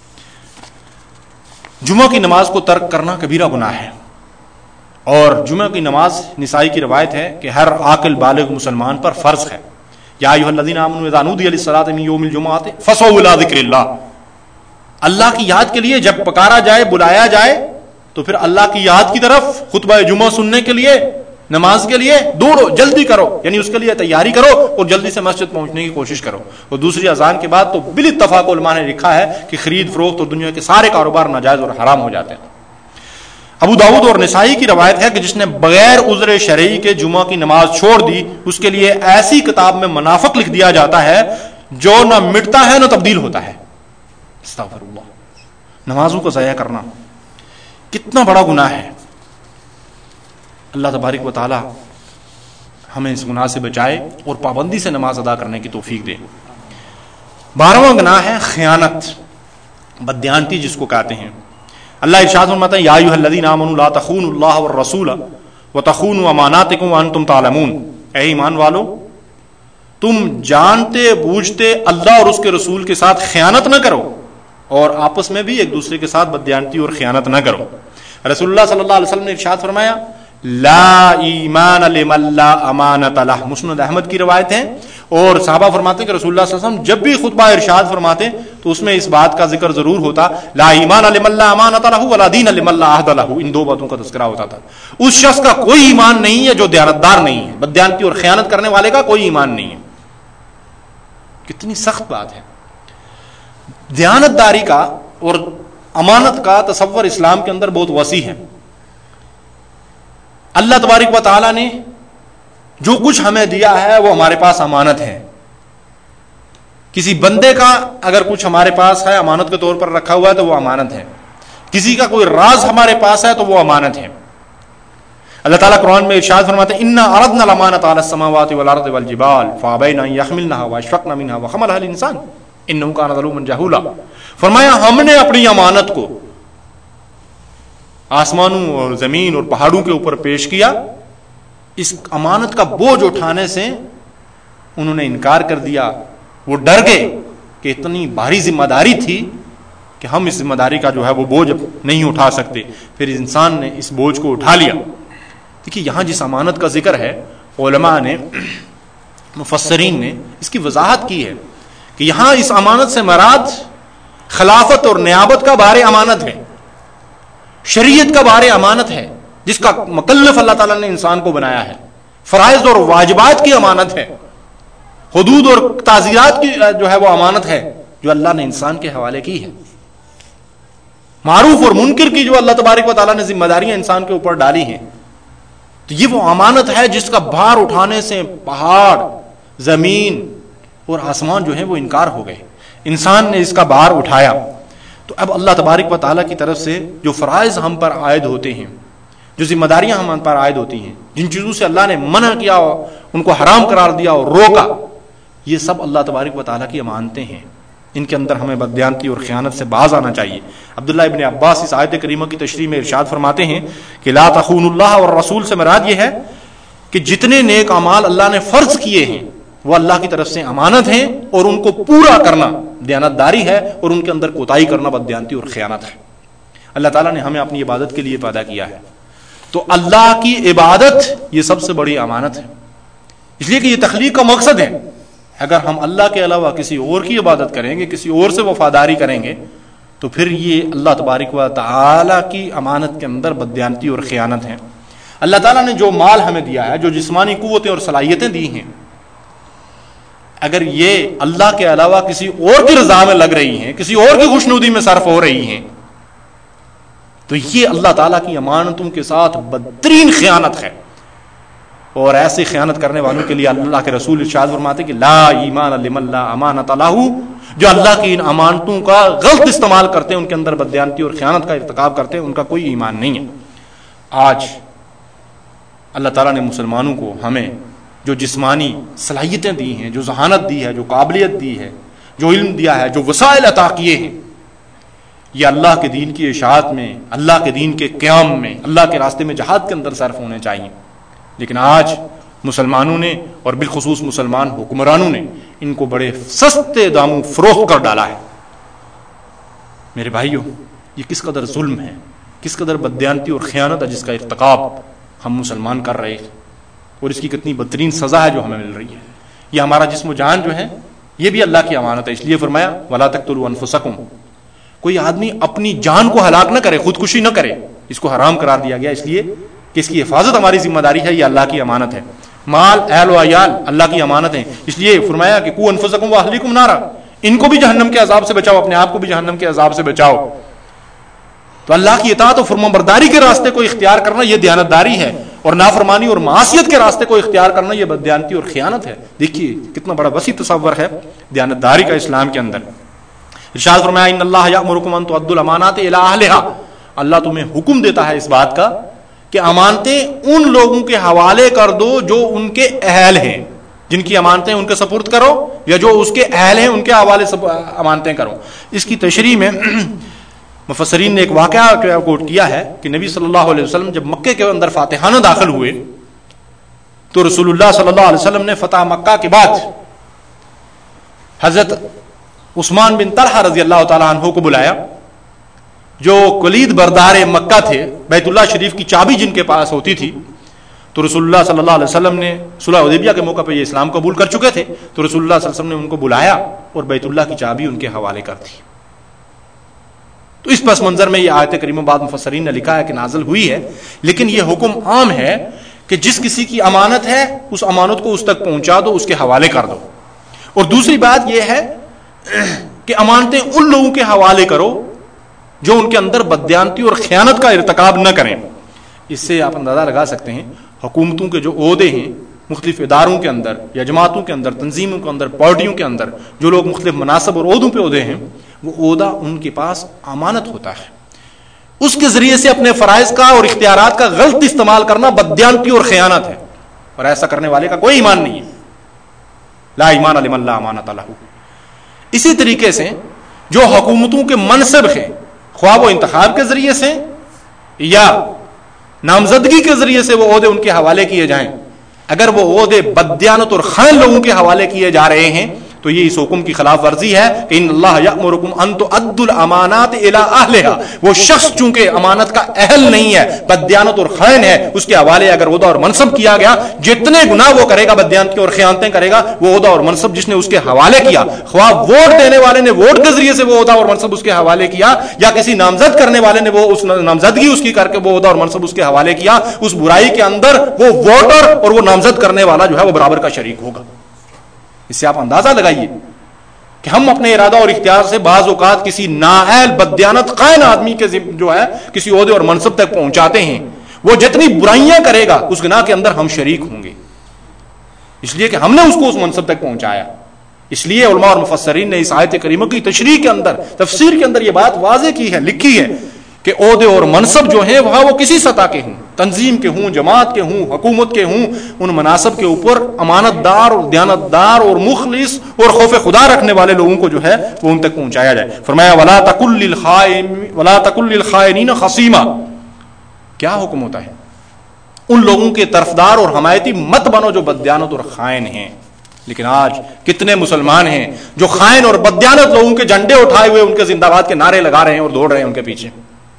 جمعہ کی نماز کو ترک کرنا کبیرہ گناہ ہے، اور جمعہ کی نماز نسائی کی روایت ہے کہ ہر عاقل بالغ مسلمان پر فرض ہے۔ یا ایھا الذین آمنوا اذا نودی للصلاۃ من یوم الجمعۃ فاسعوا الی ذکر اللہ، اللہ کی یاد کے لیے جب پکارا جائے، بلایا جائے تو پھر اللہ کی یاد کی طرف خطبہ جمعہ سننے کے لیے، نماز کے لیے دوڑو، جلدی کرو، یعنی اس کے لیے تیاری کرو اور جلدی سے مسجد پہنچنے کی کوشش کرو۔ اور دوسری اذان کے بعد تو بالاتفاق علماء نے لکھا ہے کہ خرید فروخت اور دنیا کے سارے کاروبار ناجائز اور حرام ہو جاتے ہیں۔ ابو داؤد اور نسائی کی روایت ہے کہ جس نے بغیر عذر شرعی کے جمعہ کی نماز چھوڑ دی، اس کے لیے ایسی کتاب میں منافق لکھ دیا جاتا ہے جو نہ مٹتا ہے نہ تبدیل ہوتا ہے۔ استغفر اللہ۔ نمازوں کو ضائع کرنا کتنا بڑا گناہ ہے، اللہ تبارک و تعالی ہمیں اس گناہ سے بچائے اور پابندی سے نماز ادا کرنے کی توفیق دے۔ بارہواں گناہ ہے خیانت، بددیانتی جس کو کہتے ہیں۔ اللہ ارشاد فرماتا ہے، یا ایھا الذین آمنوا لا تخونوا اللہ والرسول وتخونوا اماناتکم وانتم تعلمون، اے ایمان والو تم جانتے بوجھتے اللہ اور اس کے رسول کے ساتھ خیانت نہ کرو اور آپس میں بھی ایک دوسرے کے ساتھ بددیانتی اور خیانت نہ کرو. رسول اللہ صلی اللہ علیہ وسلم نے ارشاد فرمایا لا ایمان لمن لا امانت لہ. مسند احمد کی روایت ہے اور صحابہ فرماتے ہیں کہ رسول اللہ صلی اللہ علیہ وسلم جب بھی خطبہ ارشاد فرماتے تو اس میں اس بات کا ذکر ضرور ہوتا لا ایمان لمن لا امانت لہ ولا دین لمن لا عہد لہ. ان دو باتوں کا تذکرہ ہوتا تھا. اس شخص کا کوئی ایمان نہیں ہے جو دیانتدار نہیں ہے. بددیانتی اور خیانت کرنے والے کا کوئی ایمان نہیں ہے. کتنی سخت بات ہے. دیانتداری کا اور امانت کا تصور اسلام کے اندر بہت وسیع ہے. اللہ تبارک و تعالی نے جو کچھ ہمیں دیا ہے وہ ہمارے پاس امانت ہے. کسی بندے کا اگر کچھ ہمارے پاس ہے امانت کے طور پر رکھا ہوا ہے تو وہ امانت ہے. کسی کا کوئی راز ہمارے پاس ہے تو وہ امانت ہے. اللہ تعالیٰ قرآن میں ارشاد فرماتے ہیں انا عرضنا الامانۃ علی السماوات والارض والجبال فابین ان یحملنها واشفقن منها وحملها الانسان انه كان ظلوما جهولا. فرمایا ہم نے اپنی امانت کو آسمانوں اور زمین اور پہاڑوں کے اوپر پیش کیا. اس امانت کا بوجھ اٹھانے سے انہوں نے انکار کر دیا. وہ ڈر گئے کہ اتنی بھاری ذمہ داری تھی کہ ہم اس ذمہ داری کا جو ہے وہ بوجھ نہیں اٹھا سکتے. پھر انسان نے اس بوجھ کو اٹھا لیا. دیکھیے یہاں جس امانت کا ذکر ہے علماء نے مفسرین نے اس کی وضاحت کی ہے کہ یہاں اس امانت سے مراد خلافت اور نیابت کا بار امانت ہے. شریعت کا بار امانت ہے جس کا مکلف اللہ تعالیٰ نے انسان کو بنایا ہے. فرائض اور واجبات کی امانت ہے. حدود اور تعزیرات کی جو ہے وہ امانت ہے جو اللہ نے انسان کے حوالے کی ہے. معروف اور منکر کی جو اللہ تبارک و تعالیٰ نے ذمہ داریاں انسان کے اوپر ڈالی ہیں تو یہ وہ امانت ہے جس کا بھار اٹھانے سے پہاڑ زمین اور آسمان جو ہے وہ انکار ہو گئے. انسان نے اس کا بھار اٹھایا. تو اب اللہ تبارک و تعالیٰ کی طرف سے جو فرائض ہم پر عائد ہوتے ہیں جو ذمہ داریاں ہم پر عائد ہوتی ہیں جن چیزوں سے اللہ نے منع کیا ان کو حرام قرار دیا اور روکا یہ سب اللہ تبارک و تعالیٰ کی امانتیں ہیں. ان کے اندر ہمیں بددیانتی اور خیانت سے باز آنا چاہیے. عبداللہ ابن عباس اس آیت کریمہ کی تشریح میں ارشاد فرماتے ہیں کہ لا تخونوا اللہ اور رسول سے مراد یہ ہے کہ جتنے نیک اعمال اللہ نے فرض کیے ہیں وہ اللہ کی طرف سے امانت ہیں اور ان کو پورا کرنا دیانتداری ہے اور ان کے اندر کوتاہی کرنا بددیانتی اور خیانت ہے. اللہ تعالیٰ نے ہمیں اپنی عبادت کے لیے پیدا کیا ہے تو اللہ کی عبادت یہ سب سے بڑی امانت ہے. اس لیے کہ یہ تخلیق کا مقصد ہے. اگر ہم اللہ کے علاوہ کسی اور کی عبادت کریں گے کسی اور سے وفاداری کریں گے تو پھر یہ اللہ تبارک و تعالیٰ کی امانت کے اندر بددیانتی اور خیانت ہے. اللہ تعالیٰ نے جو مال ہمیں دیا ہے جو جسمانی قوتیں اور صلاحیتیں دی ہیں اگر یہ اللہ کے علاوہ کسی اور کی رضا میں لگ رہی ہیں کسی اور کی خوشنودی میں صرف ہو رہی ہیں تو یہ اللہ تعالیٰ کی امانتوں کے ساتھ بدترین خیانت ہے. اور ایسی خیانت کرنے والوں کے لیے اللہ کے رسول ارشاد فرماتے کہ لا ایمان لمن لا امانت لہ. جو اللہ کی ان امانتوں کا غلط استعمال کرتے ہیں ان کے اندر بددیانتی اور خیانت کا ارتکاب کرتے ہیں ان کا کوئی ایمان نہیں ہے. آج اللہ تعالیٰ نے مسلمانوں کو ہمیں جو جسمانی صلاحیتیں دی ہیں جو ذہانت دی ہے جو قابلیت دی ہے جو علم دیا ہے جو وسائل عطا کیے ہیں یہ اللہ کے دین کی اشاعت میں اللہ کے دین کے قیام میں اللہ کے راستے میں جہاد کے اندر صرف ہونے چاہیے. لیکن آج مسلمانوں نے اور بالخصوص مسلمان حکمرانوں نے ان کو بڑے سستے داموں فروخت کر ڈالا ہے. میرے بھائیوں یہ کس قدر ظلم ہے کس قدر بددیانتی اور خیانت ہے جس کا ارتکاب ہم مسلمان کر رہے ہیں اور اس کی کتنی بدترین سزا ہے جو ہمیں مل رہی ہے. یہ ہمارا جسم و جان جو ہے یہ بھی اللہ کی امانت ہے. اس لیے فرمایا ولا تقتلوا انفسکم. کوئی آدمی اپنی جان کو ہلاک نہ کرے خودکشی نہ کرے. اس کو حرام قرار دیا گیا اس لیے کہ اس کی حفاظت ہماری ذمہ داری ہے. یہ اللہ کی امانت ہے. مال اہل و عیال اللہ کی امانت ہے. اس لیے فرمایا کہ قوا انفسکم واہلیکم نارا. ان کو بھی جہنم کے عذاب سے بچاؤ اپنے آپ کو بھی جہنم کے عذاب سے بچاؤ. تو اللہ کی اطاعت و فرمانبرداری کے راستے کو اختیار کرنا یہ دیانتداری ہے اور نافرمانی اور معصیت کے راستے کو اختیار کرنا یہ بددیانتی اور خیانت ہے. دیکھیے کتنا بڑا وسیع تصور ہے دیانتداری کا اسلام کے اندر. ارشاد فرمایا ان اللہ یأمرکم ان تؤدوا الامانات الی اہلها. اللہ تمہیں حکم دیتا ہے اس بات کا کہ امانتیں ان لوگوں کے حوالے کر دو جو ان کے اہل ہیں. جن کی امانتیں ان کے سپرد کرو یا جو اس کے اہل ہیں ان کے حوالے امانتیں کرو. اس کی تشریح میں مفسرین نے ایک واقعہ کوٹ کیا ہے کہ نبی صلی اللہ علیہ وسلم جب مکے کے اندر فاتحانہ داخل ہوئے تو رسول اللہ صلی اللہ علیہ وسلم نے فتح مکہ کے بعد حضرت عثمان بن طلحہ رضی اللہ تعالیٰ عنہ کو بلایا، جو کلید بردار مکہ تھے، بیت اللہ شریف کی چابی جن کے پاس ہوتی تھی. تو رسول اللہ صلی اللہ علیہ وسلم نے صلح حدیبیہ کے موقع پہ یہ اسلام قبول کر چکے تھے، تو رسول اللہ صلی اللہ علیہ وسلم نے ان کو بلایا اور بیت اللہ کی چابی ان کے حوالے کر دی. تو اس پس منظر میں یہ آیت کریمہ بعد مفسرین نے لکھا ہے کہ نازل ہوئی ہے، لیکن یہ حکم عام ہے کہ جس کسی کی امانت ہے اس امانت کو اس تک پہنچا دو، اس کے حوالے کر دو. اور دوسری بات یہ ہے کہ امانتیں ان لوگوں کے حوالے کرو جو ان کے اندر بددیانتی اور خیانت کا ارتکاب نہ کریں. اس سے آپ اندازہ لگا سکتے ہیں حکومتوں کے جو عہدے ہیں مختلف اداروں کے اندر یا جماعتوں کے اندر، تنظیموں کے اندر، پارٹیوں کے اندر جو لوگ مختلف مناصب اور عہدوں پہ عہدے ہیں، وہ عہدہ ان کے پاس امانت ہوتا ہے. اس کے ذریعے سے اپنے فرائض کا اور اختیارات کا غلط استعمال کرنا بددیانتی اور خیانت ہے، اور ایسا کرنے والے کا کوئی ایمان نہیں ہے. لا ایمان لمن لا امانۃ لہ. اسی طریقے سے جو حکومتوں کے منصب ہیں، خواہ وہ انتخاب کے ذریعے سے یا نامزدگی کے ذریعے سے وہ عہدے ان کے حوالے کیے جائیں، اگر وہ عہدے بددیانت اور خائن لوگوں کے حوالے کیے جا رہے ہیں تو یہ اس حکم کی خلاف ورزی ہے کہ ان اللہ یأمرکم ان تؤدوا الامانات الی اہلھا. وہ شخص چونکہ امانت کا اہل نہیں ہے، بددیانت اور خائن ہے، اس کے حوالے اگر عہدہ اور منصب کیا گیا، جتنے گناہ وہ کرے گا، بددیانتی اور خیانتیں کرے گا، وہ عہدہ اور منصب جس نے اس کے حوالے کیا، خواہ ووٹ دینے والے نے ووٹ کے ذریعے سے وہ عہدہ اور منصب اس کے حوالے کیا، یا کسی نامزد کرنے والے نے وہ اس نامزدگی اس کی کر کے وہ عہدہ اور منصب اس کے حوالے کیا، اس برائی کے اندر وہ ووٹر اور وہ نامزد کرنے والا جو ہے وہ برابر کا شریک ہوگا. اس سے آپ اندازہ لگائیے کہ ہم اپنے ارادہ اور اختیار سے بعض اوقات کسی نااہل بددیانت قائن آدمی کے جو ہے کسی عہدے اور منصب تک پہنچاتے ہیں، وہ جتنی برائیاں کرے گا اس گناہ کے اندر ہم شریک ہوں گے، اس لیے کہ ہم نے اس کو اس منصب تک پہنچایا. اس لیے علماء اور مفسرین نے اس آیت کریمہ کی تشریح کے اندر، تفسیر کے اندر یہ بات واضح کی ہے، لکھی ہے کہ عہدے اور منصب جو ہیں وہاں وہ کسی سطح کے ہوں، تنظیم کے ہوں، جماعت کے ہوں، حکومت کے ہوں، ان مناصب کے اوپر امانت دار اور دیانت دار اور مخلص اور خوف خدا رکھنے والے لوگوں کو جو ہے وہ ان تک پہنچایا جائے. فرمایا ولا تقل للخائن ولا تقل للخائنین خصیما. کیا حکم ہوتا ہے؟ ان لوگوں کے طرفدار اور حمایتی مت بنو جو بددیانت اور خائن ہیں. لیکن آج کتنے مسلمان ہیں جو خائن اور بددیانت لوگوں کے جھنڈے اٹھائے ہوئے ان کے زندہ باد کے نعرے لگا رہے ہیں اور دوڑ رہے ہیں ان کے پیچھے.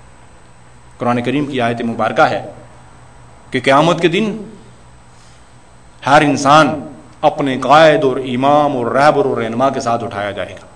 قرآن کریم کی آیت مبارکہ ہے کہ قیامت کے دن ہر انسان اپنے قائد اور امام اور رہبر اور رہنما کے ساتھ اٹھایا جائے گا.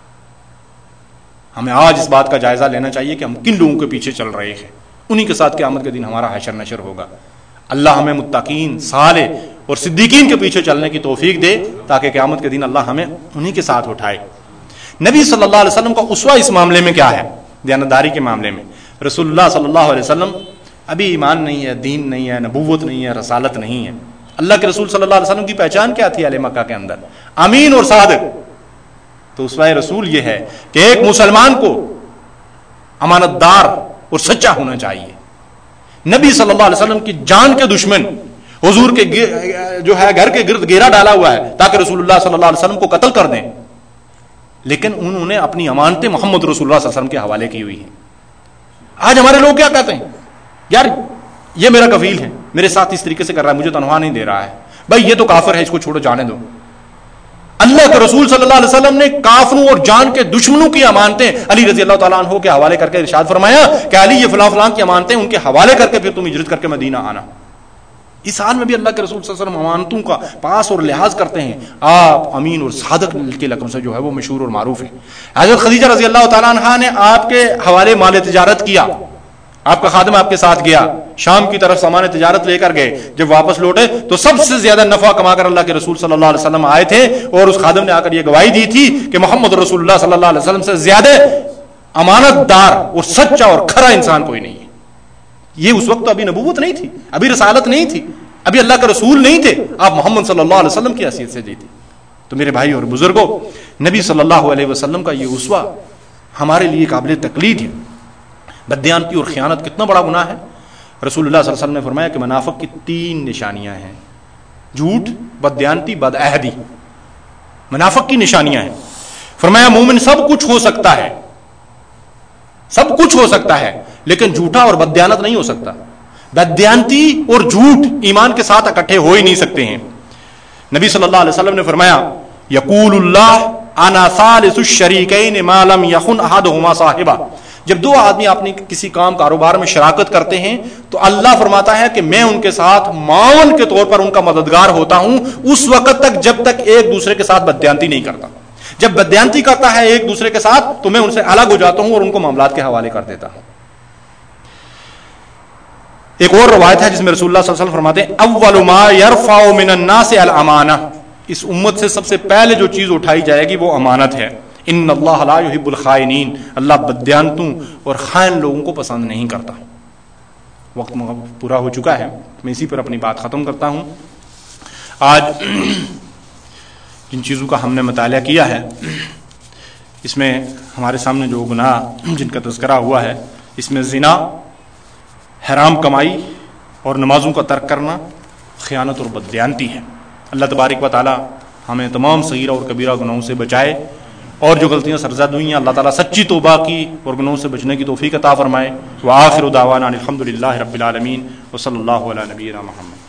ہمیں آج اس بات کا جائزہ لینا چاہیے کہ ہم کن لوگوں کے پیچھے چل رہے ہیں، انہی کے ساتھ قیامت کے دن ہمارا حشر نشر ہوگا. اللہ ہمیں متقین، صالح اور صدیقین کے پیچھے چلنے کی توفیق دے تاکہ قیامت کے دن اللہ ہمیں انہی کے ساتھ اٹھائے. نبی صلی اللہ علیہ وسلم کا اسوہ اس معاملے میں کیا ہے؟ دیانتداری کے معاملے میں رسول اللہ صلی اللہ علیہ وسلم ابھی ایمان نہیں ہے، دین نہیں ہے، نبوت نہیں ہے، رسالت نہیں ہے. اللہ کے رسول صلی اللہ علیہ وسلم کی پہچان کیا تھی اہل مکہ کے اندر؟ امین اور صادق. تو اسوہ رسول یہ ہے کہ ایک مسلمان کو امانت دار اور سچا ہونا چاہیے. نبی صلی اللہ علیہ وسلم کی جان کے دشمن حضور کے جو ہے گھر کے گرد گھیرا ڈالا ہوا ہے تاکہ رسول اللہ صلی اللہ علیہ وسلم کو قتل کر دیں، لیکن انہوں نے اپنی امانتیں محمد رسول اللہ صلی اللہ علیہ وسلم کے حوالے کی ہوئی ہیں. آج ہمارے لوگ کیا کہتے ہیں؟ یار یہ میرا کفیل ہے، میرے ساتھ اس طریقے سے کر رہا ہے، مجھے تنخواہ نہیں دے رہا ہے، بھائی یہ تو کافر ہے، اس کو چھوڑو، جانے دو. اللہ کے رسول صلی اللہ علیہ وسلم نے کافروں اور جان کے دشمنوں کی امانتیں علی رضی اللہ تعالیٰ عنہ کے حوالے کر کے ارشاد فرمایا کہ علی یہ فلاں فلاں کی امانتیں ان کے حوالے کر کے پھر تم ہجرت کر کے مدینہ آنا. اس حال میں بھی اللہ کے رسول صلی اللہ علیہ وسلم امانتوں کا پاس اور لحاظ کرتے ہیں. آپ امین اور صادق کے لقب سے جو ہے وہ مشہور اور معروف ہے. حضرت خدیجہ رضی اللہ تعالیٰ عنہا نے آپ کے حوالے مال تجارت کیا، آپ کا خادم آپ کے ساتھ گیا، شام کی طرف سامان تجارت لے کر گئے. جب واپس لوٹے تو سب سے زیادہ نفع کما کر اللہ کے رسول صلی اللہ علیہ وسلم آئے تھے، اور اس خادم نے آ کر یہ گواہی دی تھی کہ محمد رسول اللہ صلی اللہ علیہ وسلم سے زیادہ امانت دار اور سچا اور کھرا انسان کوئی نہیں ہے. یہ اس وقت تو ابھی نبوت نہیں تھی، ابھی رسالت نہیں تھی، ابھی اللہ کے رسول نہیں تھے، آپ محمد صلی اللہ علیہ وسلم کی حیثیت سے دی تھی. تو میرے بھائی اور بزرگوں، نبی صلی اللہ علیہ وسلم کا یہ اسوہ ہمارے لیے قابل تقلید ہے. بددیانتی اور خیانت کتنا بڑا گناہ ہے. رسول اللہ صلی اللہ علیہ وسلم نے فرمایا کہ منافق کی تین نشانیاں ہیں: جھوٹ، بددیانتی، بدعہدی. منافق کی نشانیاں ہیں. فرمایا مومن سب کچھ ہو سکتا ہے، سب کچھ ہو سکتا ہے، لیکن جھوٹا اور بددیانت نہیں ہو سکتا. بددیانتی اور جھوٹ ایمان کے ساتھ اکٹھے ہو ہی نہیں سکتے ہیں. نبی صلی اللہ علیہ وسلم نے فرمایا یقول اللہ انا ثالث الشریکین ما لم یخن احدہما صاحبہ، جب دو آدمی اپنی کسی کام کاروبار میں شراکت کرتے ہیں تو اللہ فرماتا ہے کہ میں ان کے ساتھ معاون کے طور پر ان کا مددگار ہوتا ہوں اس وقت تک جب تک ایک دوسرے کے ساتھ بددیانتی نہیں کرتا. جب بددیانتی کرتا ہے ایک دوسرے کے ساتھ تو میں ان سے الگ ہو جاتا ہوں اور ان کو معاملات کے حوالے کر دیتا ہوں. ایک اور روایت ہے جس میں رسول اللہ صلی اللہ علیہ وسلم فرماتے ہیں اول ما یرفع من الناس الامانہ، اس امت سے سب سے پہلے جو چیز اٹھائی جائے گی وہ امانت ہے. ان اللہ لا یحب الخائنین، اللہ بددیانتوں اور خائن لوگوں کو پسند نہیں کرتا. وقت پورا ہو چکا ہے، میں اسی پر اپنی بات ختم کرتا ہوں. آج جن چیزوں کا ہم نے مطالعہ کیا ہے اس میں ہمارے سامنے جو گناہ جن کا تذکرہ ہوا ہے اس میں زنا، حرام کمائی اور نمازوں کا ترک کرنا، خیانت اور بددیانتی ہے. اللہ تبارک و تعالی ہمیں تمام صغیرہ اور کبیرہ گناہوں سے بچائے، اور جو غلطیاں سرزد ہوئی ہیں اللہ تعالیٰ سچی توبہ کی اور گناہوں سے بچنے کی توفیق عطا فرمائے. وآخر دعوانا الحمد للہ رب العالمین وصلی اللہ علی نبینا محمد.